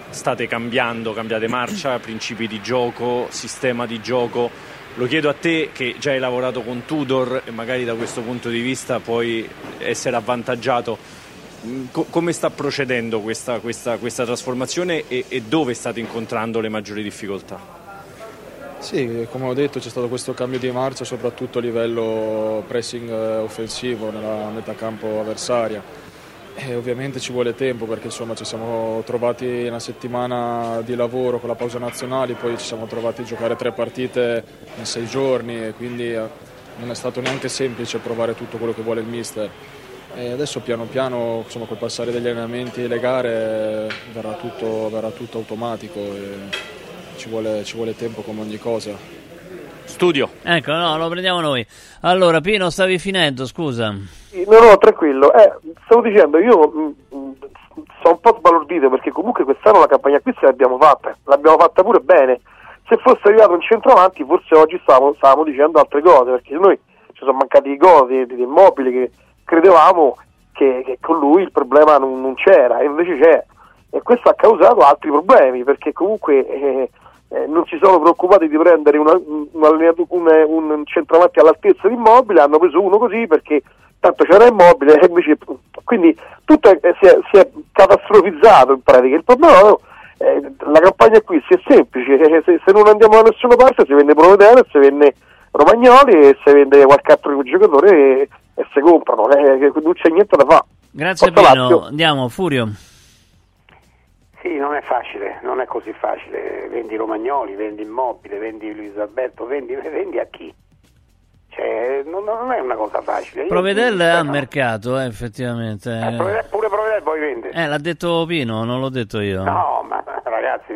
state cambiando, cambiate marcia, principi di gioco, sistema di gioco. Lo chiedo a te che già hai lavorato con Tudor e magari da questo punto di vista puoi essere avvantaggiato. Co- come sta procedendo questa, questa, questa trasformazione e, e dove state incontrando le maggiori difficoltà? Sì, come ho detto c'è stato questo cambio di marcia soprattutto a livello pressing offensivo nella metà campo avversaria e ovviamente ci vuole tempo perché insomma ci siamo trovati una settimana di lavoro con la pausa nazionale, poi ci siamo trovati a giocare tre partite in sei giorni e quindi non è stato neanche semplice provare tutto quello che vuole il mister. E adesso piano piano, insomma, col passare degli allenamenti e le gare verrà tutto, verrà tutto automatico e ci vuole, ci vuole tempo come ogni cosa. Studio. Ecco, no, lo prendiamo noi. Allora, Pino, stavi finendo, scusa. No, no, tranquillo. Eh, stavo dicendo, io mh, mh, sono un po' sbalordito perché comunque quest'anno la campagna acquisti l'abbiamo fatta, l'abbiamo fatta pure bene. Se fosse arrivato un centravanti forse oggi stavamo, stavamo dicendo altre cose, perché noi ci sono mancati i gol, di, di immobili che credevamo che, che con lui il problema non, non c'era, e invece c'è. E questo ha causato altri problemi, perché comunque eh, eh, non si sono preoccupati di prendere una, un, un, un centravanti all'altezza di Immobile, hanno preso uno così perché tanto c'era Immobile, e invece, quindi tutto è, si, è, si è catastrofizzato in pratica. Il problema no, eh, la campagna acquisti è semplice, eh, se, se non andiamo da nessuna parte si vende Provedere, si vende Romagnoli e si vende qualche altro giocatore e, e si comprano, eh, non c'è niente da fare. Grazie Pino, andiamo, Furio. Sì, non è facile, non è così facile. Vendi Romagnoli, vendi Immobile, vendi Luis Alberto, vendi, vendi a chi? Cioè, non, non è una cosa facile. Provedel è al mercato, eh, effettivamente. Eh, Provedel, pure Provedel poi vende. Eh, l'ha detto Pino, non l'ho detto io. No, ma ragazzi,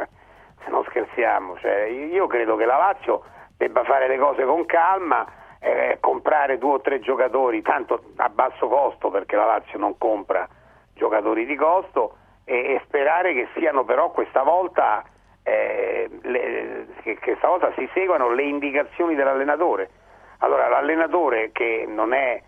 se non scherziamo, cioè, io credo che la Lazio debba fare le cose con calma, eh, comprare due o tre giocatori, tanto a basso costo, perché la Lazio non compra giocatori di costo, e sperare che siano però questa volta eh, le, che, che stavolta si seguano le indicazioni dell'allenatore. Allora l'allenatore che non è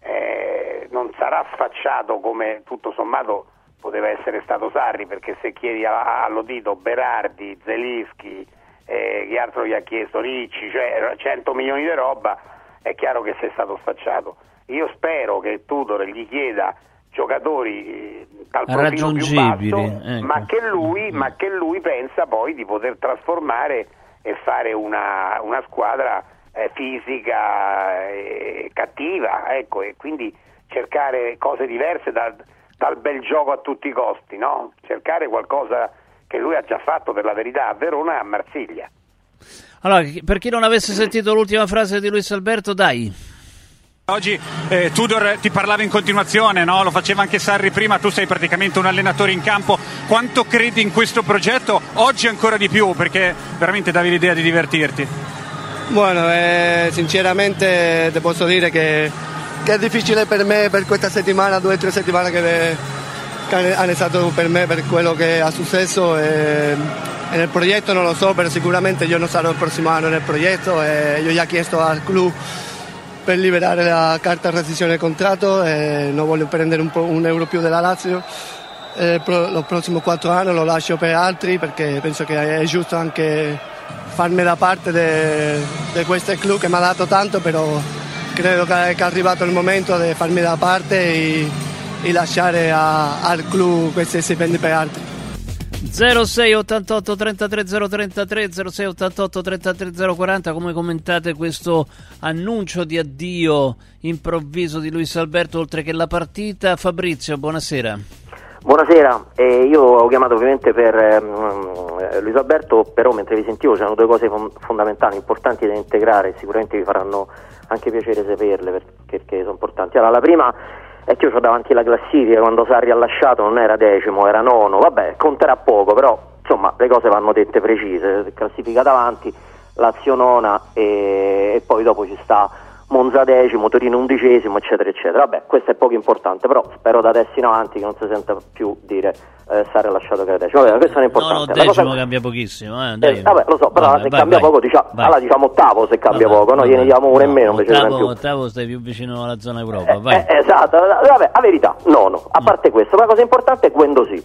eh, non sarà sfacciato come tutto sommato poteva essere stato Sarri, perché se chiedi all'Odito Berardi, Zelinski, eh, chi altro gli ha chiesto, Ricci, cioè cento milioni di roba, è chiaro che sei stato sfacciato. Io spero che Tudor gli chieda giocatori dal profilo più basso, ecco. ma, che lui, ma che lui pensa poi di poter trasformare e fare una, una squadra eh, fisica e cattiva, ecco, e quindi cercare cose diverse dal, dal bel gioco a tutti i costi, no? Cercare qualcosa che lui ha già fatto per la verità a Verona e a Marsiglia. Allora, per chi non avesse sentito l'ultima frase di Luis Alberto, dai. Oggi eh, Tudor ti parlava in continuazione, no? Lo faceva anche Sarri prima, tu sei praticamente un allenatore in campo. Quanto credi in questo progetto? Oggi ancora di più, perché veramente davi l'idea di divertirti. Bueno, eh, sinceramente ti posso dire che, che è difficile per me per questa settimana, due o tre settimane che, che hanno stato per me per quello che è successo. E, e nel progetto non lo so, però sicuramente io non sarò il prossimo anno nel progetto e io già ho chiesto al club per liberare la carta di rescisione del contratto e non voglio prendere un, po', un euro più della Lazio. Eh, pro, lo prossimo quattro anni lo lascio per altri perché penso che è giusto anche farmi da parte di questo club che mi ha dato tanto, però credo che, che è arrivato il momento di farmi da parte e, e lasciare a, al club questi stipendi per altri. zero sei ottantotto trentatré zero trentatré zero sei ottantotto trentatré zero quaranta. Come commentate questo annuncio di addio improvviso di Luis Alberto oltre che la partita? Fabrizio, buonasera. Buonasera, eh, io ho chiamato ovviamente per eh, Luis Alberto, però mentre vi sentivo c'erano due cose fon- fondamentali, importanti da integrare, sicuramente vi faranno anche piacere saperle perché, perché sono importanti. Allora, la prima è che io ho davanti la classifica, quando Sarri ha lasciato non era decimo, era nono, vabbè, conterà poco, però insomma le cose vanno dette precise, classifica davanti, Lazio nona e, e poi dopo ci sta Monza decimo, Torino undicesimo, eccetera eccetera. Vabbè, questo è poco importante, però spero da adesso in avanti che non si senta più dire eh, Sarri ha lasciato che era decimo. Vabbè, questo è importante. No, no, decimo cosa... cambia pochissimo, eh, eh, vabbè, lo so, però vabbè, se vai, cambia vai, poco diciamo, allora diciamo ottavo se cambia vabbè, poco, noi gliene diamo uno no, in meno invece ottavo, più. Ottavo stai più vicino alla zona Europa, eh, vai. Eh, esatto, vabbè, a verità, nono, a parte mm. questo, la cosa importante è Guendouzi.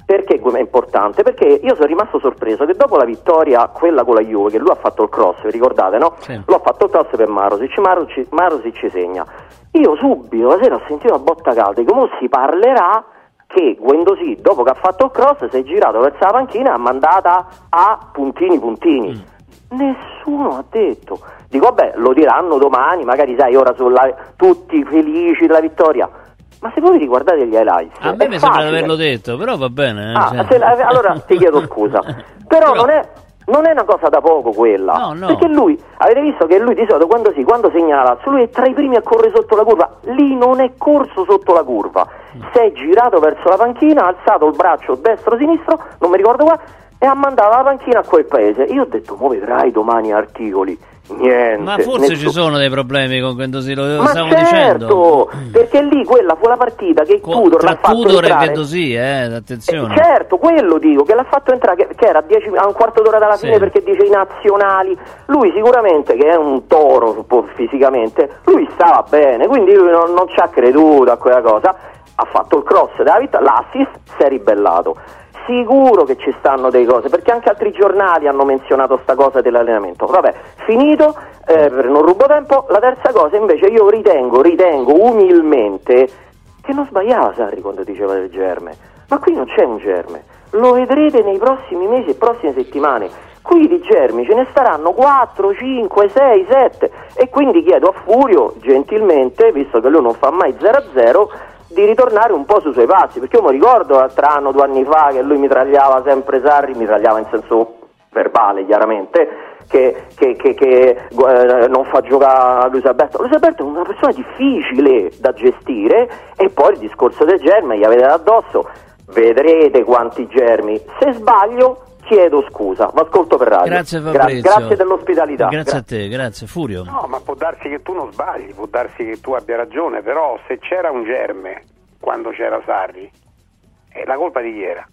Perché è importante? Perché io sono rimasto sorpreso che dopo la vittoria, quella con la Juve, che lui ha fatto il cross, vi ricordate, no? Sì. Lui ha fatto il cross per Marusic, Marusic, Marusic ci segna. Io subito la sera ho sentito una botta calda, di come si parlerà che Guendouzi, dopo che ha fatto il cross, si è girato verso la panchina e ha mandata a puntini puntini. Mm. Nessuno ha detto. Dico, vabbè, lo diranno domani, magari sai, ora sono la, tutti felici della vittoria. Ma se voi riguardate gli highlights, a me mi sembra di averlo detto, però va bene. Eh, ah, cioè. se, allora ti chiedo scusa. Però non è, non è una cosa da poco quella. No, no. Perché lui, avete visto che lui di solito quando si, quando segna la Lazio, lui è tra i primi a correre sotto la curva. Lì non è corso sotto la curva. Si è girato verso la panchina, ha alzato il braccio destro-sinistro, non mi ricordo qua, e ha mandato la panchina a quel paese. Io ho detto, mo vedrai domani articoli. Niente, ma forse nessuno. Ci sono dei problemi con Guendouzi, lo ma stiamo certo, dicendo, perché lì quella fu la partita che con, Tudor tra l'ha fatto Tudor entrare. e Guendouzi, eh, attenzione. Eh, certo, quello dico, che l'ha fatto entrare, che, che era a, dieci, a un quarto d'ora dalla fine, sì. Perché dice i nazionali, lui sicuramente che è un toro fisicamente, lui stava bene, quindi lui non, non ci ha creduto a quella cosa, ha fatto il cross della vita, l'assist, si è ribellato. Sicuro che ci stanno delle cose, perché anche altri giornali hanno menzionato sta cosa dell'allenamento. Vabbè, finito, eh, per non rubo tempo, la terza cosa invece io ritengo, ritengo umilmente che non sbagliava Sarri quando diceva del germe, ma qui non c'è un germe, lo vedrete nei prossimi mesi e prossime settimane. Qui di germi ce ne staranno quattro, cinque, sei, sette e quindi chiedo a Furio, gentilmente, visto che lui non fa mai zero a zero, di ritornare un po' sui suoi passi, perché io mi ricordo l'altro anno, due anni fa, che lui mitragliava sempre Sarri, mitragliava in senso verbale chiaramente, che, che, che, che eh, non fa giocare Luis Alberto. Luis Alberto è una persona difficile da gestire, e poi il discorso del germe gli avete addosso, vedrete quanti germi. Se sbaglio chiedo scusa, vi ascolto per radio. Grazie Fabrizio. Gra- grazie dell'ospitalità. Grazie Gra- a te, grazie. Furio. No, ma può darsi che tu non sbagli, può darsi che tu abbia ragione, però se c'era un germe quando c'era Sarri, eh, la colpa di chi era?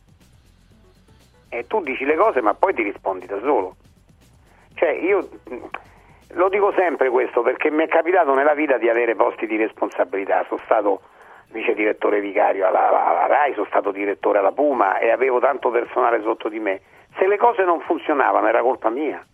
E tu dici le cose ma poi ti rispondi da solo. Cioè io lo dico sempre questo, perché mi è capitato nella vita di avere posti di responsabilità. Sono stato vice direttore vicario alla, alla RAI, sono stato direttore alla Puma e avevo tanto personale sotto di me. Se le cose non funzionavano era colpa mia.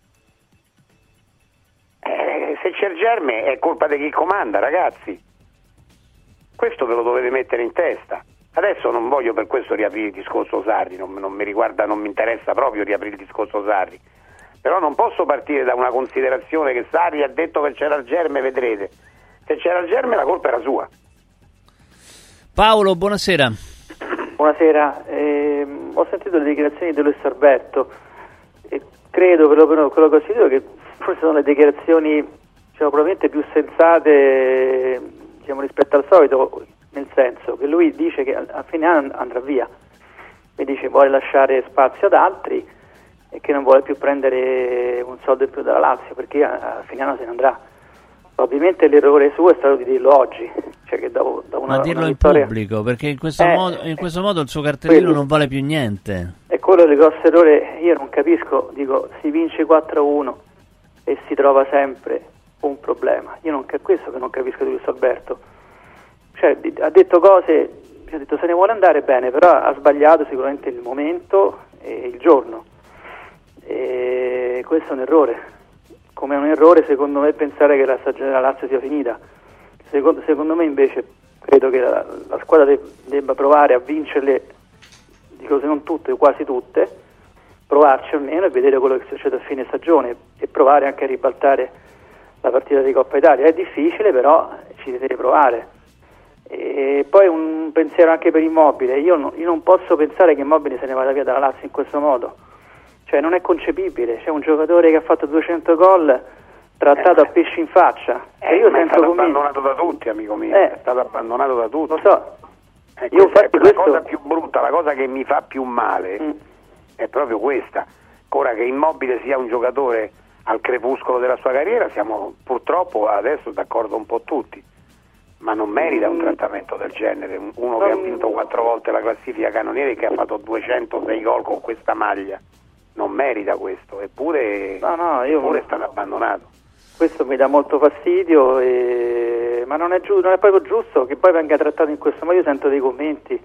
Eh, se c'è il germe è colpa di chi comanda, ragazzi. Questo ve lo dovete mettere in testa. Adesso non voglio per questo riaprire il discorso Sarri, non, non mi riguarda, non mi interessa proprio riaprire il discorso Sarri. Però non posso partire da una considerazione che Sarri ha detto che c'era il germe, vedrete. Se c'era il germe la colpa era sua. Paolo, buonasera. Buonasera, eh, ho sentito le dichiarazioni di Luis Alberto e credo, per quello che ho sentito, che forse sono le dichiarazioni, diciamo, probabilmente più sensate, diciamo, rispetto al solito, nel senso che lui dice che a fine anno andrà via, mi dice che vuole lasciare spazio ad altri e che non vuole più prendere un soldo in più dalla Lazio, perché a, a fine anno se ne andrà. Ovviamente l'errore suo è stato di dirlo oggi, cioè che dopo, dopo ma una, dirlo una in vittoria... pubblico, perché in questo, eh, modo, in questo modo il suo cartellino quello. non vale più niente. E quello del grosso errore, io non capisco, dico, si vince quattro a uno e si trova sempre un problema. Io non è questo che non capisco di Luis Alberto. Cioè, ha detto cose, ha detto se ne vuole andare bene, però ha sbagliato sicuramente il momento e il giorno. E questo è un errore. Come è un errore secondo me pensare che la stagione della Lazio sia finita. Secondo, secondo me invece credo che la, la squadra de, debba provare a vincerle, dico se non tutte, quasi tutte, provarci almeno e vedere quello che succede a fine stagione e provare anche a ribaltare la partita di Coppa Italia. È difficile, però ci deve provare. E poi un pensiero anche per Immobile. Io, no, io non posso pensare che Immobile se ne vada via dalla Lazio in questo modo. Cioè non è concepibile, c'è un giocatore che ha fatto duecento gol trattato eh, a pesci in faccia. Eh, io ma è stato convinto... abbandonato da tutti, amico mio, eh, è stato abbandonato da tutti. Lo so. Eh, io infatti è questo... la cosa più brutta, la cosa che mi fa più male mm. è proprio questa. Ora che Immobile sia un giocatore al crepuscolo della sua carriera, siamo purtroppo adesso d'accordo un po' tutti, ma non merita mm. un trattamento del genere. Uno non... che ha vinto quattro volte la classifica cannoniere e che ha fatto duecentosei gol con questa maglia. Non merita questo, eppure, no, no, io... eppure è stato abbandonato. Questo mi dà molto fastidio, e... ma non è, giu- non è proprio giusto che poi venga trattato in questo modo. Io sento dei commenti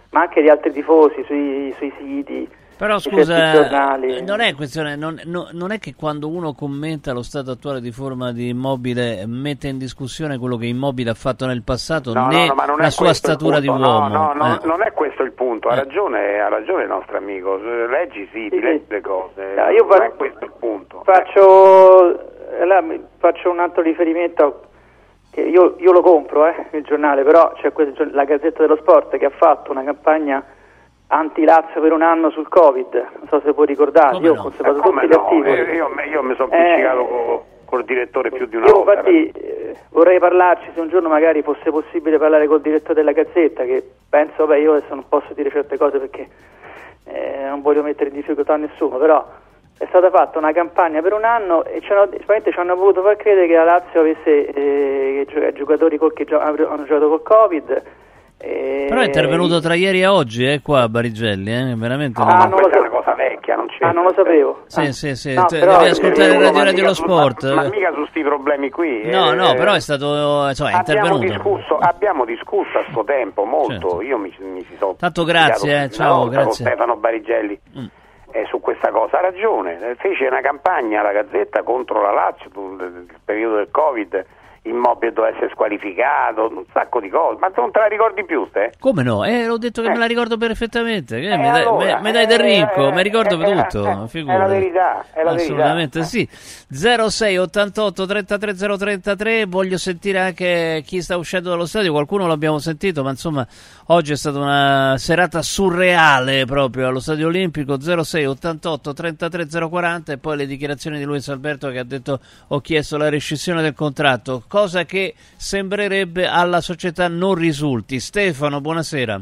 ma anche di altri tifosi sui, sui siti. Però sui certi scusa, giornali. non è questione, non, no, non è che quando uno commenta lo stato attuale di forma di Immobile mette in discussione quello che Immobile ha fatto nel passato, No, né no, no, ma non la è sua questo il statura di punto. uomo. No, no, no, eh. non è questo il punto, ha Eh. ragione, ha ragione il nostro amico, leggi i siti, Sì, leggi sì. le cose, No, io non fa- è questo il punto. Faccio, eh, là, mi- faccio un altro riferimento, che io, io lo compro, eh, il giornale, però c'è questo, la Gazzetta dello Sport che ha fatto una campagna anti-Lazio per un anno sul Covid, non so se puoi ricordare, Come io no? ho conservato Eh, come tutti gli no? articoli. Eh, io, io mi sono Eh, appiccicato co- col direttore più di una Io volta. infatti eh, vorrei parlarci, se un giorno magari fosse possibile parlare col direttore della Gazzetta, che penso, beh, io adesso non posso dire certe cose perché eh, non voglio mettere in difficoltà nessuno, però è stata fatta una campagna per un anno e ci hanno, ci hanno voluto far credere che la Lazio avesse eh, gio- giocatori col, che gio- hanno giocato col Covid. eh, Però è intervenuto tra ieri e oggi, eh, qua Barigelli, eh, veramente. No, Ah, ma non questa lo so. è una cosa vecchia, non c'è. Ah, non lo sapevo. Sì, Ah. sì, sì, No, te- però- devi ascoltare il Eh, Radio ma Radio mica lo su- Sport. Ma, ma mica su sti problemi qui. No, eh, no, però è stato, insomma, è abbiamo intervenuto. discusso, abbiamo discusso a suo tempo molto. Certo. Io mi, mi si sono Tanto grazie, picchiato eh, una ciao, volta grazie. con Stefano Barigelli Mm. eh, su questa cosa. Ha ragione, eh, fece una campagna alla Gazzetta contro la Lazio nel periodo del Covid. Immobile doveva essere squalificato, un sacco di cose, ma tu non te la ricordi più, te? Come no? Eh, l'ho detto che Eh. me la ricordo perfettamente. Eh, Eh, mi, dai, allora, me- me dai del eh, rinco, eh, mi ricordo eh, tutto. eh, eh, figurati. è la verità, è la Assolutamente verità. sì. zero sei ottantotto trentatré zero trentatré, voglio sentire anche chi sta uscendo dallo stadio, qualcuno l'abbiamo sentito, ma insomma oggi è stata una serata surreale proprio allo Stadio Olimpico. Zero sei ottantotto trentatré zero quaranta e poi le dichiarazioni di Luis Alberto che ha detto ho chiesto la rescissione del contratto, cosa che sembrerebbe alla società non risulti. Stefano, buonasera.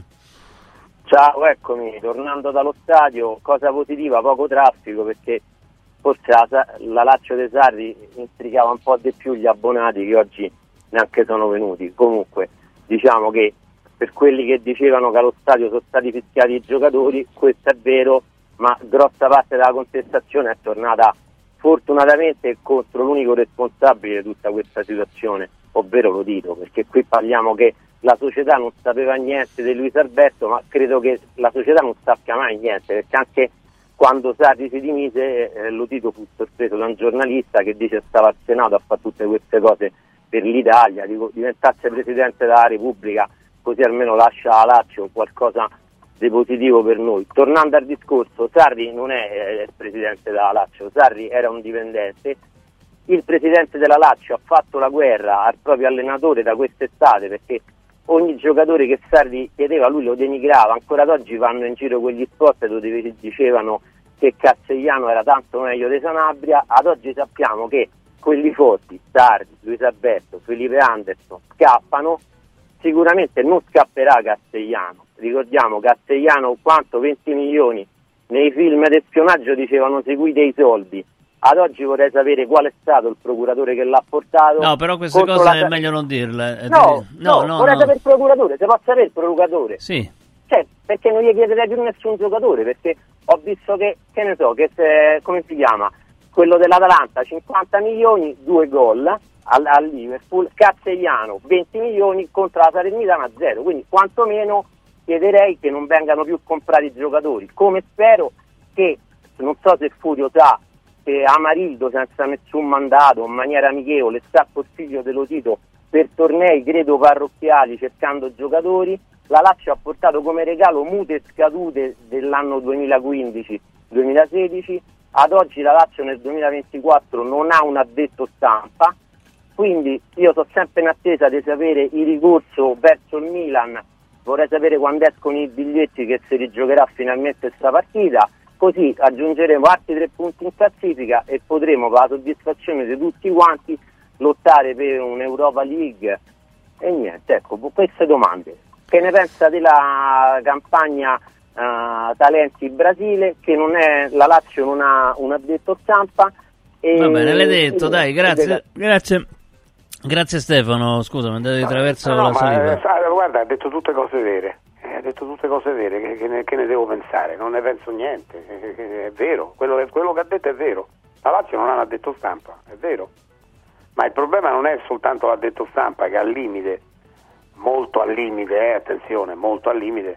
Ciao, eccomi, tornando dallo stadio, cosa positiva, poco traffico perché forse la, la Lazio dei Sarri intrigava un po' di più gli abbonati che oggi neanche sono venuti. Comunque diciamo che per quelli che dicevano che allo stadio sono stati fischiati i giocatori, questo è vero, ma grossa parte della contestazione è tornata fortunatamente contro l'unico responsabile di tutta questa situazione, ovvero Lotito, perché qui parliamo che la società non sapeva niente di Luis Alberto, ma credo che la società non sappia mai niente, perché anche quando Sarri si dimise eh, Lotito fu sorpreso da un giornalista che dice stava al Senato a fare tutte queste cose per l'Italia, dico, diventasse Presidente della Repubblica, così almeno lascia la Lazio qualcosa di positivo per noi. Tornando al discorso, Sarri non è eh, il Presidente della Lazio, Sarri era un dipendente. Il presidente della Lazio ha fatto la guerra al proprio allenatore da quest'estate perché ogni giocatore che Sarri chiedeva lui lo denigrava. Ancora ad oggi vanno in giro quegli spot dove dicevano che Cazzegliano era tanto meglio di Sanabria. Ad oggi sappiamo che quelli forti, Sarri, Luis Alberto, Felipe Anderson, scappano. Sicuramente non scapperà Cazzegliano. Ricordiamo Cazzegliano quanto? venti milioni. Nei film del spionaggio dicevano seguite i soldi. Ad oggi vorrei sapere qual è stato il procuratore che l'ha portato. No, però queste contro cose la... è meglio non dirle. eh, No, no, no, no, vorrei no. sapere il procuratore, se può sapere il procuratore. Sì. Cioè, perché non gli chiederei più nessun giocatore, perché ho visto che, che ne so, che se, come si chiama, quello dell'Atalanta, cinquanta milioni, due gol al, al Liverpool, Cazzegliano, venti milioni contro la Salernitana, zero, quindi quantomeno chiederei che non vengano più comprati i giocatori, come spero che, non so se Furio sa, che Amarildo senza nessun mandato, in maniera amichevole, sta col figlio dello Tito per tornei credo parrocchiali cercando giocatori. La Lazio ha portato come regalo mute scadute dell'anno duemilaquindici duemilasedici, ad oggi la Lazio nel duemilaventiquattro non ha un addetto stampa, quindi io sono sempre in attesa di sapere il ricorso verso il Milan, vorrei sapere quando escono i biglietti che si rigiocherà finalmente questa partita. Così aggiungeremo altri tre punti in classifica e potremo, per la soddisfazione di tutti quanti, lottare per un'Europa League. E niente, ecco, queste domande. Che ne pensa della campagna uh, Talenti Brasile, che non è, la Lazio non ha un addetto stampa. E, Va bene, l'hai detto, e, dai, grazie. Grazie. Grazie Stefano, scusa, mi andato di traverso No, no, la ma, saliva. eh, guarda, ha detto tutte cose vere. Ha detto tutte cose vere, che, che, ne, che ne devo pensare? Non ne penso niente, che, che, è vero, quello, quello che ha detto è vero. La Lazio non ha l'addetto stampa, è vero. Ma il problema non è soltanto l'addetto stampa che al limite, molto al limite, eh, attenzione, molto al limite,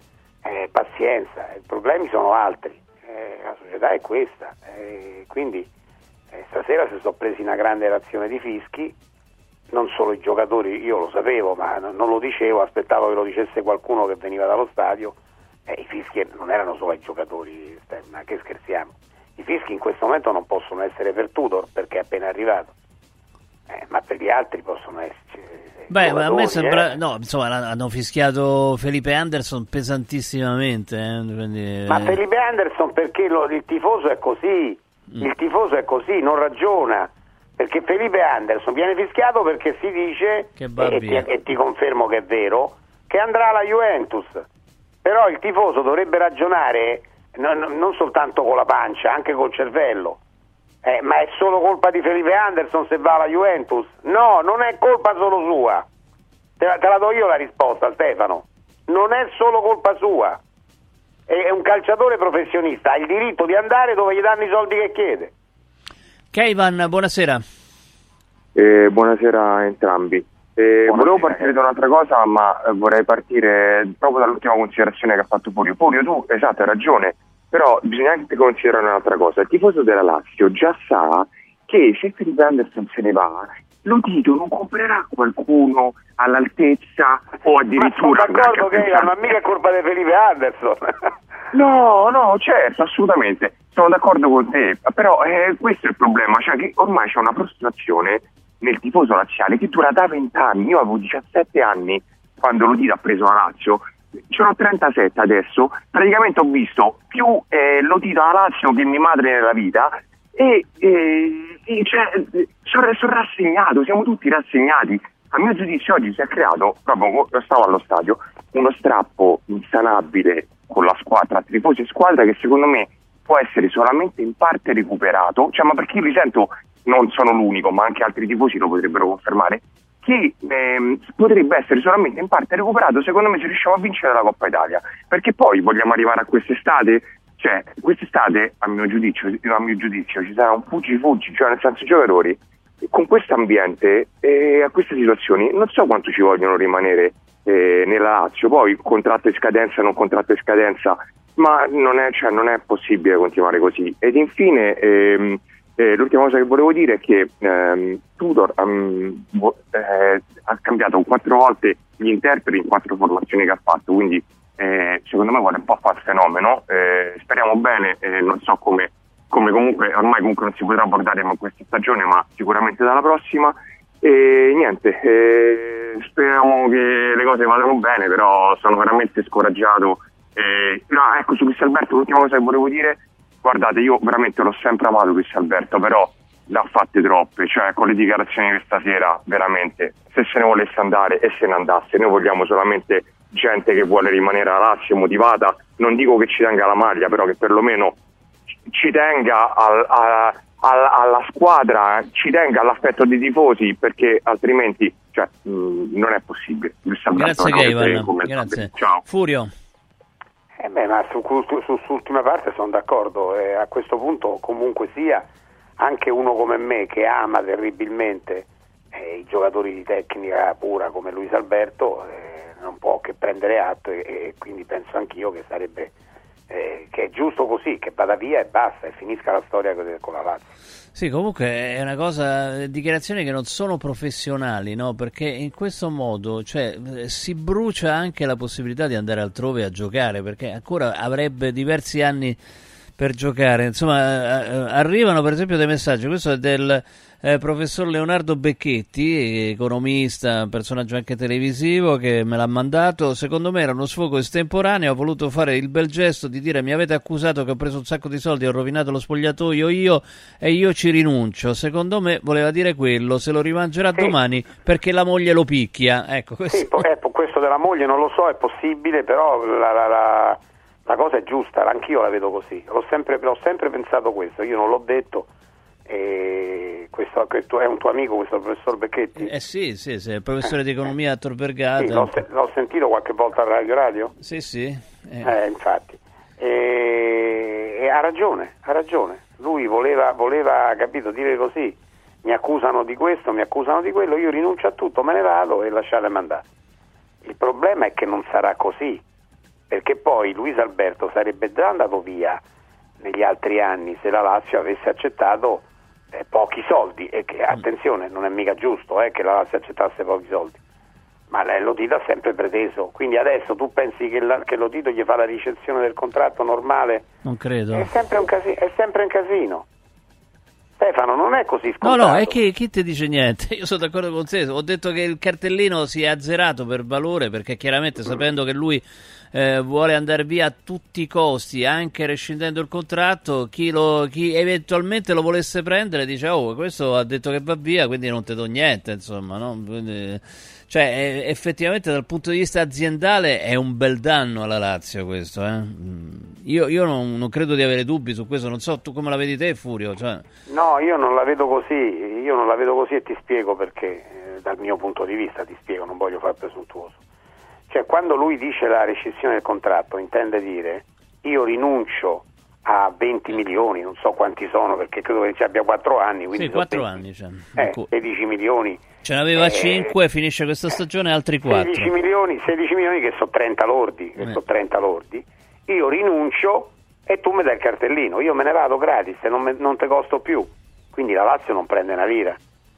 eh, pazienza, i problemi sono altri, eh, la società è questa, eh, quindi eh, stasera si sono presi una grande razione di fischi, non solo i giocatori, io lo sapevo ma non, non lo dicevo, aspettavo che lo dicesse qualcuno che veniva dallo stadio, eh, i fischi non erano solo ai giocatori, ma che scherziamo, i fischi in questo momento non possono essere per Tudor perché è appena arrivato, eh, ma per gli altri possono esserci. Beh, ma a me sembra, eh. no, insomma, hanno fischiato Felipe Anderson pesantissimamente. Eh, quindi, Ma Felipe Anderson perché lo, il tifoso è così, mm. il tifoso è così, non ragiona, perché Felipe Anderson viene fischiato perché si dice, che e, ti, e ti confermo che è vero, che andrà alla Juventus, però il tifoso dovrebbe ragionare non, non soltanto con la pancia, anche col cervello. Eh, ma è solo colpa di Felipe Anderson se va alla Juventus? No, non è colpa solo sua. Te la, te la do io la risposta, Stefano. Non è solo colpa sua. È un calciatore professionista, ha il diritto di andare dove gli danno i soldi che chiede. Keivan, buonasera. Eh, buonasera a entrambi. Eh, volevo partire da un'altra cosa, ma eh, vorrei partire proprio dall'ultima considerazione che ha fatto Furio. Furio, tu, esatto, hai ragione. Però bisogna anche considerare un'altra cosa, il tifoso della Lazio già sa che se Felipe Anderson se ne va, lo Tito non comprerà qualcuno all'altezza o addirittura... Ma sono d'accordo che ma mica è colpa di Felipe Anderson. No, no, certo, assolutamente, sono d'accordo con te, però eh, questo è il problema, cioè che ormai c'è una frustrazione nel tifoso laziale che dura da vent'anni, io avevo diciassette anni quando lo Tito ha preso la Lazio, sono trentasette adesso, praticamente ho visto più eh, lo Tito alla Lazio che mia madre nella vita e, e, e cioè, sono, sono rassegnato, siamo tutti rassegnati. A mio giudizio oggi si è creato, proprio stavo allo stadio, uno strappo insanabile con la squadra, tra tifosi e squadra, che secondo me può essere solamente in parte recuperato, cioè, ma perché io li sento, non sono l'unico, ma anche altri tifosi lo potrebbero confermare, che ehm, potrebbe essere solamente in parte recuperato, secondo me, se riusciamo a vincere la Coppa Italia, perché poi vogliamo arrivare a quest'estate, cioè quest'estate a mio giudizio, a mio giudizio ci sarà un fuggi-fuggi, cioè nel senso i giocatori con questo ambiente e a queste situazioni non so quanto ci vogliono rimanere eh, nella Lazio, poi contratto in scadenza, non contratto in scadenza, ma non è, cioè, non è possibile continuare così. Ed infine ehm, Eh, l'ultima cosa che volevo dire è che ehm, Tudor um, eh, ha cambiato quattro volte gli interpreti in quattro formazioni che ha fatto, quindi eh, secondo me vuole un po' fare il fenomeno, eh, speriamo bene, eh, non so come, come comunque ormai comunque non si potrà abbordare in questa stagione, ma sicuramente dalla prossima, e niente, eh, speriamo che le cose vadano bene, però sono veramente scoraggiato. Eh, no, ecco, su Luis Alberto l'ultima cosa che volevo dire: guardate, io veramente l'ho sempre amato Luis Alberto, però l'ha fatte troppe, cioè con le dichiarazioni di stasera, veramente, se se ne volesse andare e se ne andasse. Noi vogliamo solamente gente che vuole rimanere alla Lazio, motivata, non dico che ci tenga la maglia, però che perlomeno ci tenga al, a, a, alla squadra, ci tenga all'affetto dei tifosi, perché altrimenti cioè, mh, non è possibile. Luis Alberto, grazie Keivan, grazie. Ciao. Furio. Eh beh, ma su quest'ultima parte sono d'accordo, eh, a questo punto comunque sia anche uno come me che ama terribilmente eh, i giocatori di tecnica pura come Luis Alberto eh, non può che prendere atto e, e quindi penso anch'io che sarebbe eh, che è giusto così, che vada via e basta e finisca la storia con la Lazio. Sì, comunque è una cosa, dichiarazioni che non sono professionali, no? Perché in questo modo, cioè, si brucia anche la possibilità di andare altrove a giocare, perché ancora avrebbe diversi anni per giocare. Insomma, arrivano per esempio dei messaggi, questo è del eh, professor Leonardo Becchetti, economista, personaggio anche televisivo, che me l'ha mandato. Secondo me era uno sfogo estemporaneo, ho voluto fare il bel gesto di dire: mi avete accusato che ho preso un sacco di soldi, ho rovinato lo spogliatoio io e io ci rinuncio. Secondo me voleva dire quello, se lo rimangerà sì. domani perché la moglie lo picchia. Ecco, questo. Sì, eh, questo della moglie non lo so, è possibile, però la, la, la, la cosa è giusta, anch'io la vedo così, l'ho sempre, l'ho sempre pensato questo, io non l'ho detto. E questo, questo è un tuo amico, questo professor Becchetti? Eh sì, sì, sì, è il professore eh, di economia a Tor Vergata. Sì, l'ho, l'ho sentito qualche volta a Radio Radio? Sì, sì. Eh, eh infatti. E, e ha ragione, ha ragione. Lui voleva, voleva, capito, dire così: mi accusano di questo, mi accusano di quello, io rinuncio a tutto, me ne vado e lasciatemi andare. Il problema è che non sarà così. perché poi Luis Alberto sarebbe già andato via negli altri anni se la Lazio avesse accettato eh, pochi soldi, e che attenzione, non è mica giusto eh, che la Lazio accettasse pochi soldi, ma Lotito ha sempre preteso, quindi adesso tu pensi che, la, che Lotito gli fa la ricezione del contratto normale? Non credo. È sempre un casino, è sempre un casino. Stefano, non è così scontato. No, no, è che chi ti dice niente? Io sono d'accordo con te, ho detto che il cartellino si è azzerato per valore, perché chiaramente sapendo che lui eh, vuole andare via a tutti i costi, anche rescindendo il contratto, chi, lo, chi eventualmente lo volesse prendere dice oh, questo ha detto che va via, quindi non te do niente, insomma, no? Quindi, cioè eh, effettivamente dal punto di vista aziendale è un bel danno alla Lazio questo, eh? Io, io non, non credo di avere dubbi su questo, non so tu come la vedi te, Furio. Cioè... No, io non la vedo così, io non la vedo così e ti spiego perché, eh, dal mio punto di vista ti spiego, non voglio far presuntuoso. Cioè, quando lui dice la rescissione del contratto, intende dire io rinuncio a venti milioni, non so quanti sono, perché credo che ci abbia quattro anni. Quindi sì, quattro anni. Cioè. Eh, sedici milioni. Ce n'aveva eh, cinque, finisce questa stagione, altri quattro. sedici milioni, sedici milioni che sono trenta lordi, che eh. sono trenta lordi. Io rinuncio e tu mi dai il cartellino, io me ne vado gratis e non, me, non te costo più, quindi la Lazio non prende una lira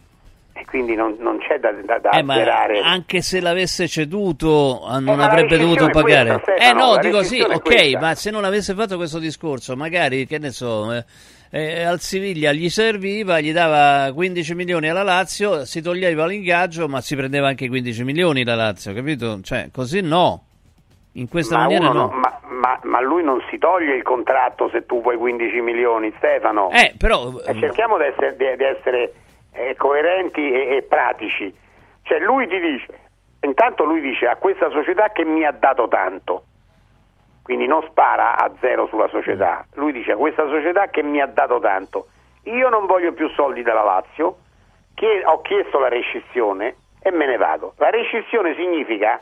e quindi non, non c'è da, da, da eh, azzerare. Ma anche se l'avesse ceduto non eh, avrebbe dovuto pagare. Questa, eh no, la dico sì, ok, questa. Ma se non avesse fatto questo discorso, magari, che ne so, eh, eh, al Siviglia gli serviva, gli dava quindici milioni alla Lazio, si toglieva l'ingaggio, ma si prendeva anche quindici milioni la Lazio, capito? Cioè, così no. In questa ma maniera uno no. no ma, ma, ma lui non si toglie il contratto se tu vuoi quindici milioni, Stefano. Eh, però... Eh, cerchiamo di essere, di, di essere eh, coerenti e, e pratici. Cioè lui ti dice, intanto lui dice a questa società che mi ha dato tanto, quindi non spara a zero sulla società, lui dice a questa società che mi ha dato tanto, io non voglio più soldi dalla Lazio, che ho chiesto la rescissione e me ne vado. La rescissione significa...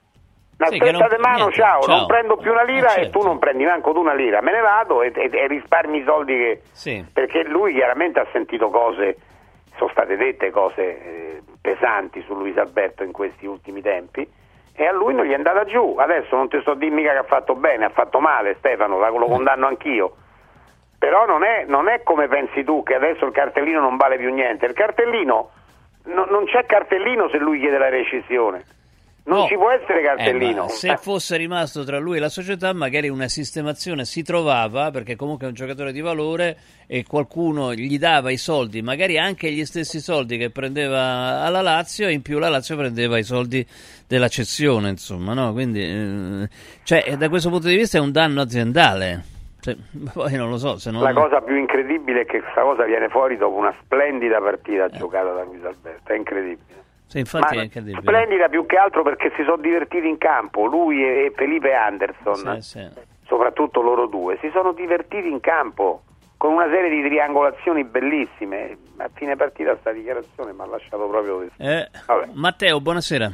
Una sì, stretta di mano, niente, ciao, ciao, non prendo più una lira eh, certo. E tu non prendi neanche tu una lira, me ne vado e, e, e risparmi i soldi che... Sì. Perché lui chiaramente ha sentito cose, sono state dette cose eh, pesanti su Luis Alberto in questi ultimi tempi e a lui non gli è andata giù. Adesso non ti sto a dire mica che ha fatto bene, ha fatto male Stefano, lo condanno anch'io, però non è, non è come pensi tu che adesso il cartellino non vale più niente. Il cartellino, no, non c'è cartellino se lui chiede la rescissione. Non no. ci può essere cartellino. Eh, se fosse rimasto tra lui e la società magari una sistemazione si trovava, perché comunque è un giocatore di valore e qualcuno gli dava i soldi, magari anche gli stessi soldi che prendeva alla Lazio, e in più la Lazio prendeva i soldi della cessione, insomma, no? Quindi eh, cioè, da questo punto di vista è un danno aziendale. Cioè, poi non lo so se non... La cosa più incredibile è che questa cosa viene fuori dopo una splendida partita eh. giocata da Luis Alberto, è incredibile. Sì, infatti Ma è incredibile. Splendida più che altro perché si sono divertiti in campo, lui e Felipe Anderson, sì, sì. soprattutto loro due, si sono divertiti in campo con una serie di triangolazioni bellissime. A fine partita sta dichiarazione mi ha lasciato proprio... Eh, Matteo, buonasera.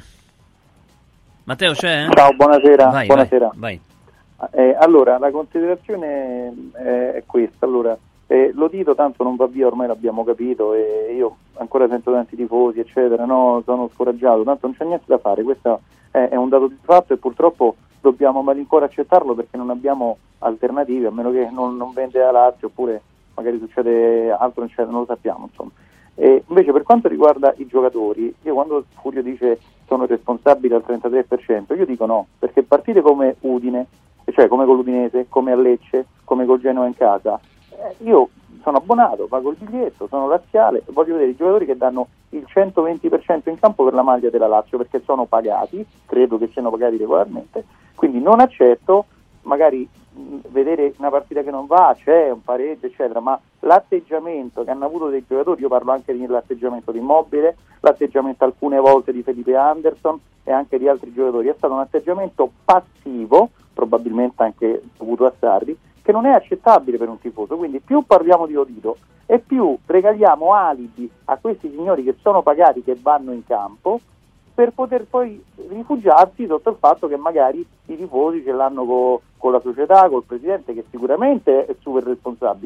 Matteo c'è? Eh? Ciao, buonasera. Vai, buonasera. Vai, vai. Eh, allora, la considerazione è, è questa. Allora, eh, Lotito tanto non va via, ormai l'abbiamo capito, e io ancora sento tanti tifosi, eccetera, no, sono scoraggiato, tanto non c'è niente da fare, questo è, è un dato di fatto e purtroppo dobbiamo a malincuore accettarlo perché non abbiamo alternative, a meno che non, non vende la Lazio, oppure magari succede altro, eccetera, non lo sappiamo, insomma. E invece per quanto riguarda i giocatori, io quando Furio dice sono responsabili al trentatré per cento, io dico no, perché partite come Udine, cioè come con l'Udinese, come a Lecce, come col Genoa in casa, eh, io sono abbonato, pago il biglietto, sono laziale, voglio vedere i giocatori che danno il centoventi per cento in campo per la maglia della Lazio, perché sono pagati, credo che siano pagati regolarmente, quindi non accetto magari mh, vedere una partita che non va, c'è un pareggio, eccetera, ma l'atteggiamento che hanno avuto dei giocatori, io parlo anche dell'atteggiamento di Immobile, l'atteggiamento alcune volte di Felipe Anderson e anche di altri giocatori, è stato un atteggiamento passivo, probabilmente anche dovuto a Sarri, che non è accettabile per un tifoso. Quindi più parliamo di Lotito e più regaliamo alibi a questi signori che sono pagati, che vanno in campo, per poter poi rifugiarsi sotto il fatto che magari i tifosi ce l'hanno co- con la società, col presidente, che sicuramente è super responsabile,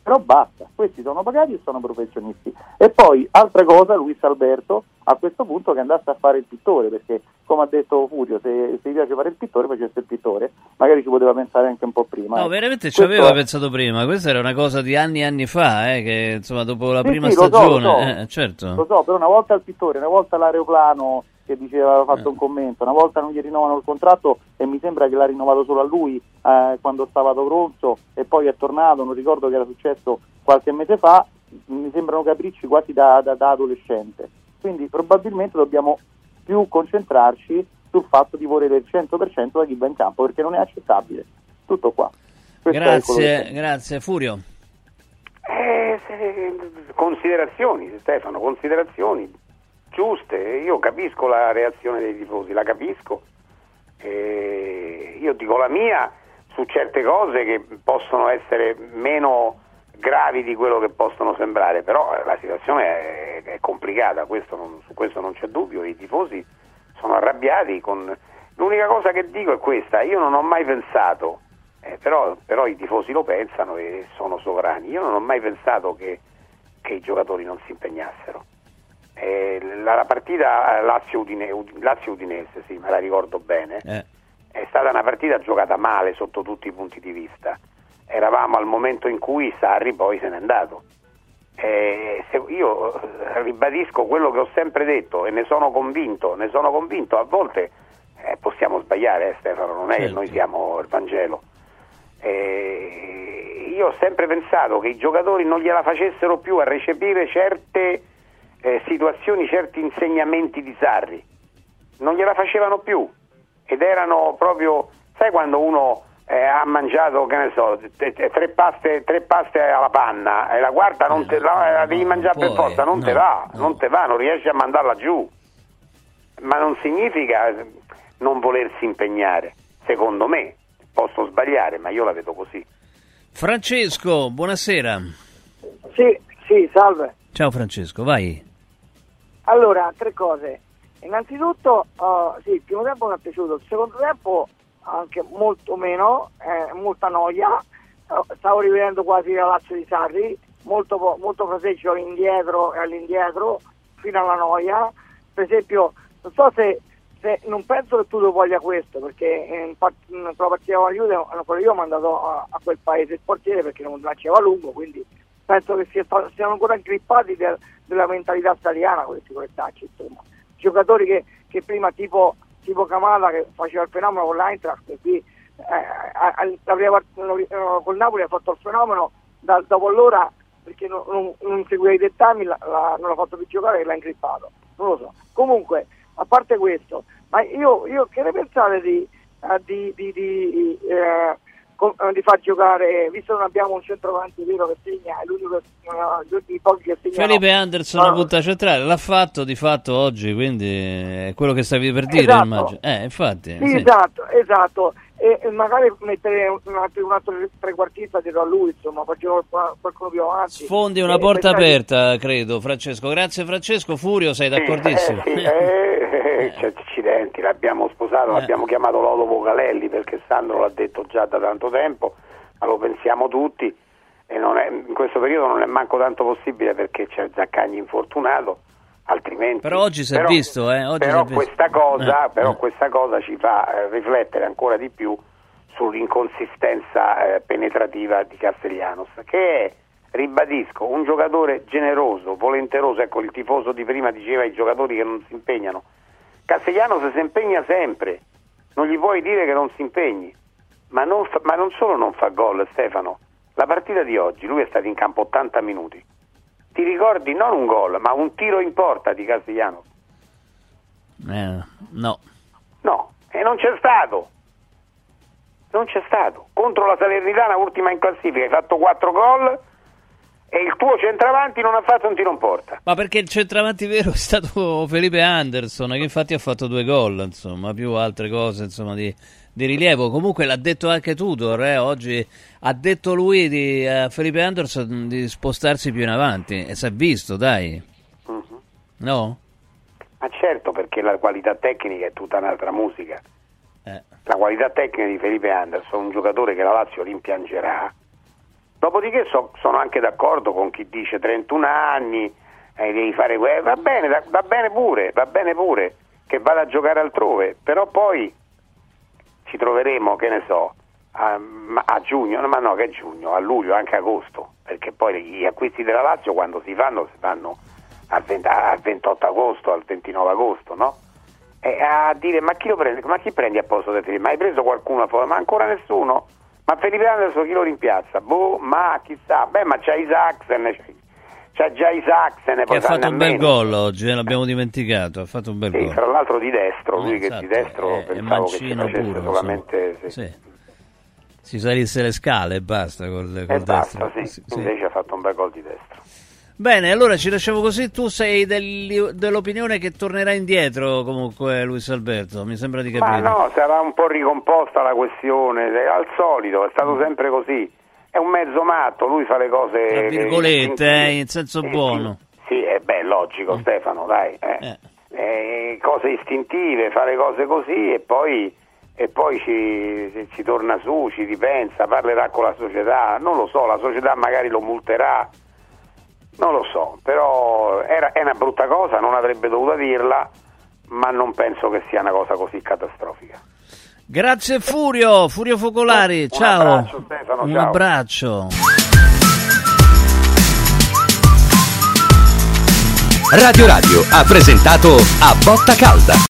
però basta, questi sono pagati e sono professionisti. E poi, altra cosa, Luis Alberto, a questo punto che andasse a fare il pittore, perché come ha detto Furio, se, se gli piace fare il pittore, facesse il pittore, magari ci poteva pensare anche un po' prima. No, eh. veramente ci Questo aveva è... pensato prima, questa era una cosa di anni e anni fa, eh, che insomma dopo la sì, prima sì, lo stagione, so, lo so, eh, certo. Lo so, però una volta il pittore, una volta l'aeroplano che diceva, aveva fatto un commento, una volta non gli rinnovano il contratto e mi sembra che l'ha rinnovato solo a lui eh, quando stava ad Ronzo e poi è tornato, non ricordo che era successo qualche mese fa, mi sembrano capricci quasi da, da, da adolescente, quindi probabilmente dobbiamo più concentrarci sul fatto di volere il cento per cento da chi va in campo, perché non è accettabile. Tutto qua. Questo Grazie, grazie. Furio. Eh, se, considerazioni, Stefano, considerazioni giuste. Io capisco la reazione dei tifosi, la capisco. Eh, io dico la mia su certe cose che possono essere meno gravi di quello che possono sembrare, però la situazione è, è complicata, questo non, su questo non c'è dubbio. I tifosi sono arrabbiati con... L'unica cosa che dico è questa: io non ho mai pensato, eh, però, però i tifosi lo pensano e sono sovrani, io non ho mai pensato che, che i giocatori non si impegnassero. Eh, la, la partita Lazio-Udinese, Lazio-Udinese, sì, me la ricordo bene, eh. è stata una partita giocata male sotto tutti i punti di vista. Eravamo al momento in cui Sarri poi se n'è andato. Eh, se io ribadisco quello che ho sempre detto e ne sono convinto, ne sono convinto, a volte eh, possiamo sbagliare, eh, Stefano, non è certo. Che noi siamo il Vangelo. Eh, io ho sempre pensato che i giocatori non gliela facessero più a recepire certe eh, situazioni, certi insegnamenti di Sarri, non gliela facevano più, ed erano proprio, sai quando uno Eh, ha mangiato, che ne so, t- t- tre paste tre paste alla panna e la quarta non te la, la devi mangiare per forza, non no, te va, no. non te va, non riesci a mandarla giù, ma non significa non volersi impegnare, secondo me. Posso sbagliare, ma io la vedo così. Francesco, buonasera. Sì, sì, salve. Ciao Francesco, vai. Allora, tre cose. Innanzitutto, uh, sì, il primo tempo mi è piaciuto, il secondo tempo anche molto meno, eh, molta noia, stavo rivedendo quasi la Lazio di Sarri, molto, molto fraseggio indietro e all'indietro fino alla noia. Per esempio, non so se, se non penso che tu lo voglia questo, perché in, in la partita con la Juve io ho mandato a, a quel paese il portiere perché non faceva lungo, quindi penso che sia, siano ancora ingrippati del, della mentalità italiana questi corettacci, insomma, giocatori che, che prima tipo tipo Kamada che faceva il fenomeno con l'Eintracht e qui eh, la prima part- col Napoli ha fatto il fenomeno, da, dopo allora perché non, non, non seguiva i dettami la, la, non l'ha fatto più giocare e l'ha ingrippato, non lo so. Comunque, a parte questo, ma io, io che ne pensate di, uh, di, di, di, eh, con, uh, di far giocare, visto che non abbiamo un centravanti vero che segna, è l'unico uh, di pochi che segnano. Felipe Anderson a punta centrale l'ha fatto di fatto oggi, quindi è quello che stavi per dire, esatto. immagino. Eh, infatti. Sì, sì. Esatto, esatto. E, e magari mettere un altro, un altro trequartista dietro a lui, insomma, facciamo qualcuno più avanti. Sfondi una e, porta pensare... aperta, credo, Francesco. Grazie Francesco. Furio, sei d'accordissimo? Sì, eh, sì, eh, eh, accidenti, l'abbiamo sposato, eh. l'abbiamo chiamato Lolo Vocalelli perché Sandro l'ha detto già da tanto tempo, ma lo pensiamo tutti, e non è, in questo periodo non è manco tanto possibile perché c'è Zaccagni infortunato, altrimenti però oggi si è però, visto, eh? oggi però, si è questa, visto. Cosa, Eh, però eh. questa cosa ci fa eh, riflettere ancora di più sull'inconsistenza eh, penetrativa di Castellanos, che è, ribadisco, un giocatore generoso, volenteroso. Ecco, il tifoso di prima diceva i giocatori che non si impegnano. Castellanos si impegna sempre, non gli puoi dire che non si impegni, ma non, fa, ma non solo non fa gol, Stefano. La partita di oggi, lui è stato in campo ottanta minuti. Ti ricordi non un gol, ma un tiro in porta di Castellanos? Eh, no. No, e non c'è stato. Non c'è stato. Contro la Salernitana, ultima in classifica, hai fatto quattro gol e il tuo centravanti non ha fatto un tiro in porta. Ma perché il centravanti vero è stato Felipe Anderson, che infatti ha fatto due gol, insomma, più altre cose, insomma, di, di rilievo. Comunque l'ha detto anche Tudor, eh, oggi ha detto lui di uh, Felipe Anderson di spostarsi più in avanti, e si è visto, dai. Uh-huh. No? Ma certo, perché la qualità tecnica è tutta un'altra musica. Eh. La qualità tecnica di Felipe Anderson, un giocatore che la Lazio rimpiangerà, Dopodiché so, sono anche d'accordo con chi dice trentuno anni, eh, devi fare que- va bene, va, va bene pure, va bene pure, che vada a giocare altrove, però poi ci troveremo, che ne so, a, a giugno, ma no che giugno, a luglio, anche agosto, perché poi gli acquisti della Lazio quando si fanno, si fanno al, venti, al ventotto agosto, al ventinove agosto, no? E a dire ma chi lo prende, ma chi prendi a posto di Felipe? Ma hai preso qualcuno? Ma ancora nessuno? Ma Felipe Anderson chi lo rimpiazza? Boh, ma chissà, beh ma c'è Isaacsen, c'è già Isaacsen che ha fatto un bel gol oggi, eh, l'abbiamo dimenticato, ha fatto un bel sì, gol. tra l'altro di destro, lui eh, che esatto, di destro è, pensavo è che si mancino facesse pure, solamente sì. Sì. Si salisse le scale e basta col, col e destro. basta, sì. Sì, sì. Invece ha fatto un bel gol di destro. Bene, allora ci lasciamo così. Tu sei del, dell'opinione che tornerà indietro comunque Luis Alberto, mi sembra di capire. Ma no, sarà un po' ricomposta la questione, al solito, è stato sempre così. È un mezzo matto, lui fa le cose tra virgolette, eh, in senso sì, buono. Sì, sì, è beh, logico, mm. Stefano, dai. Eh. Eh. Eh, cose istintive, fare cose così e poi, e poi ci, ci torna su, ci ripensa, parlerà con la società, non lo so, la società magari lo multerà. Non lo so, però era, è una brutta cosa, non avrebbe dovuto dirla, ma non penso che sia una cosa così catastrofica. Grazie Furio, Furio Focolari, un ciao. Un abbraccio Stefano, Un ciao. abbraccio. Radio Radio ha presentato A Botta Calda.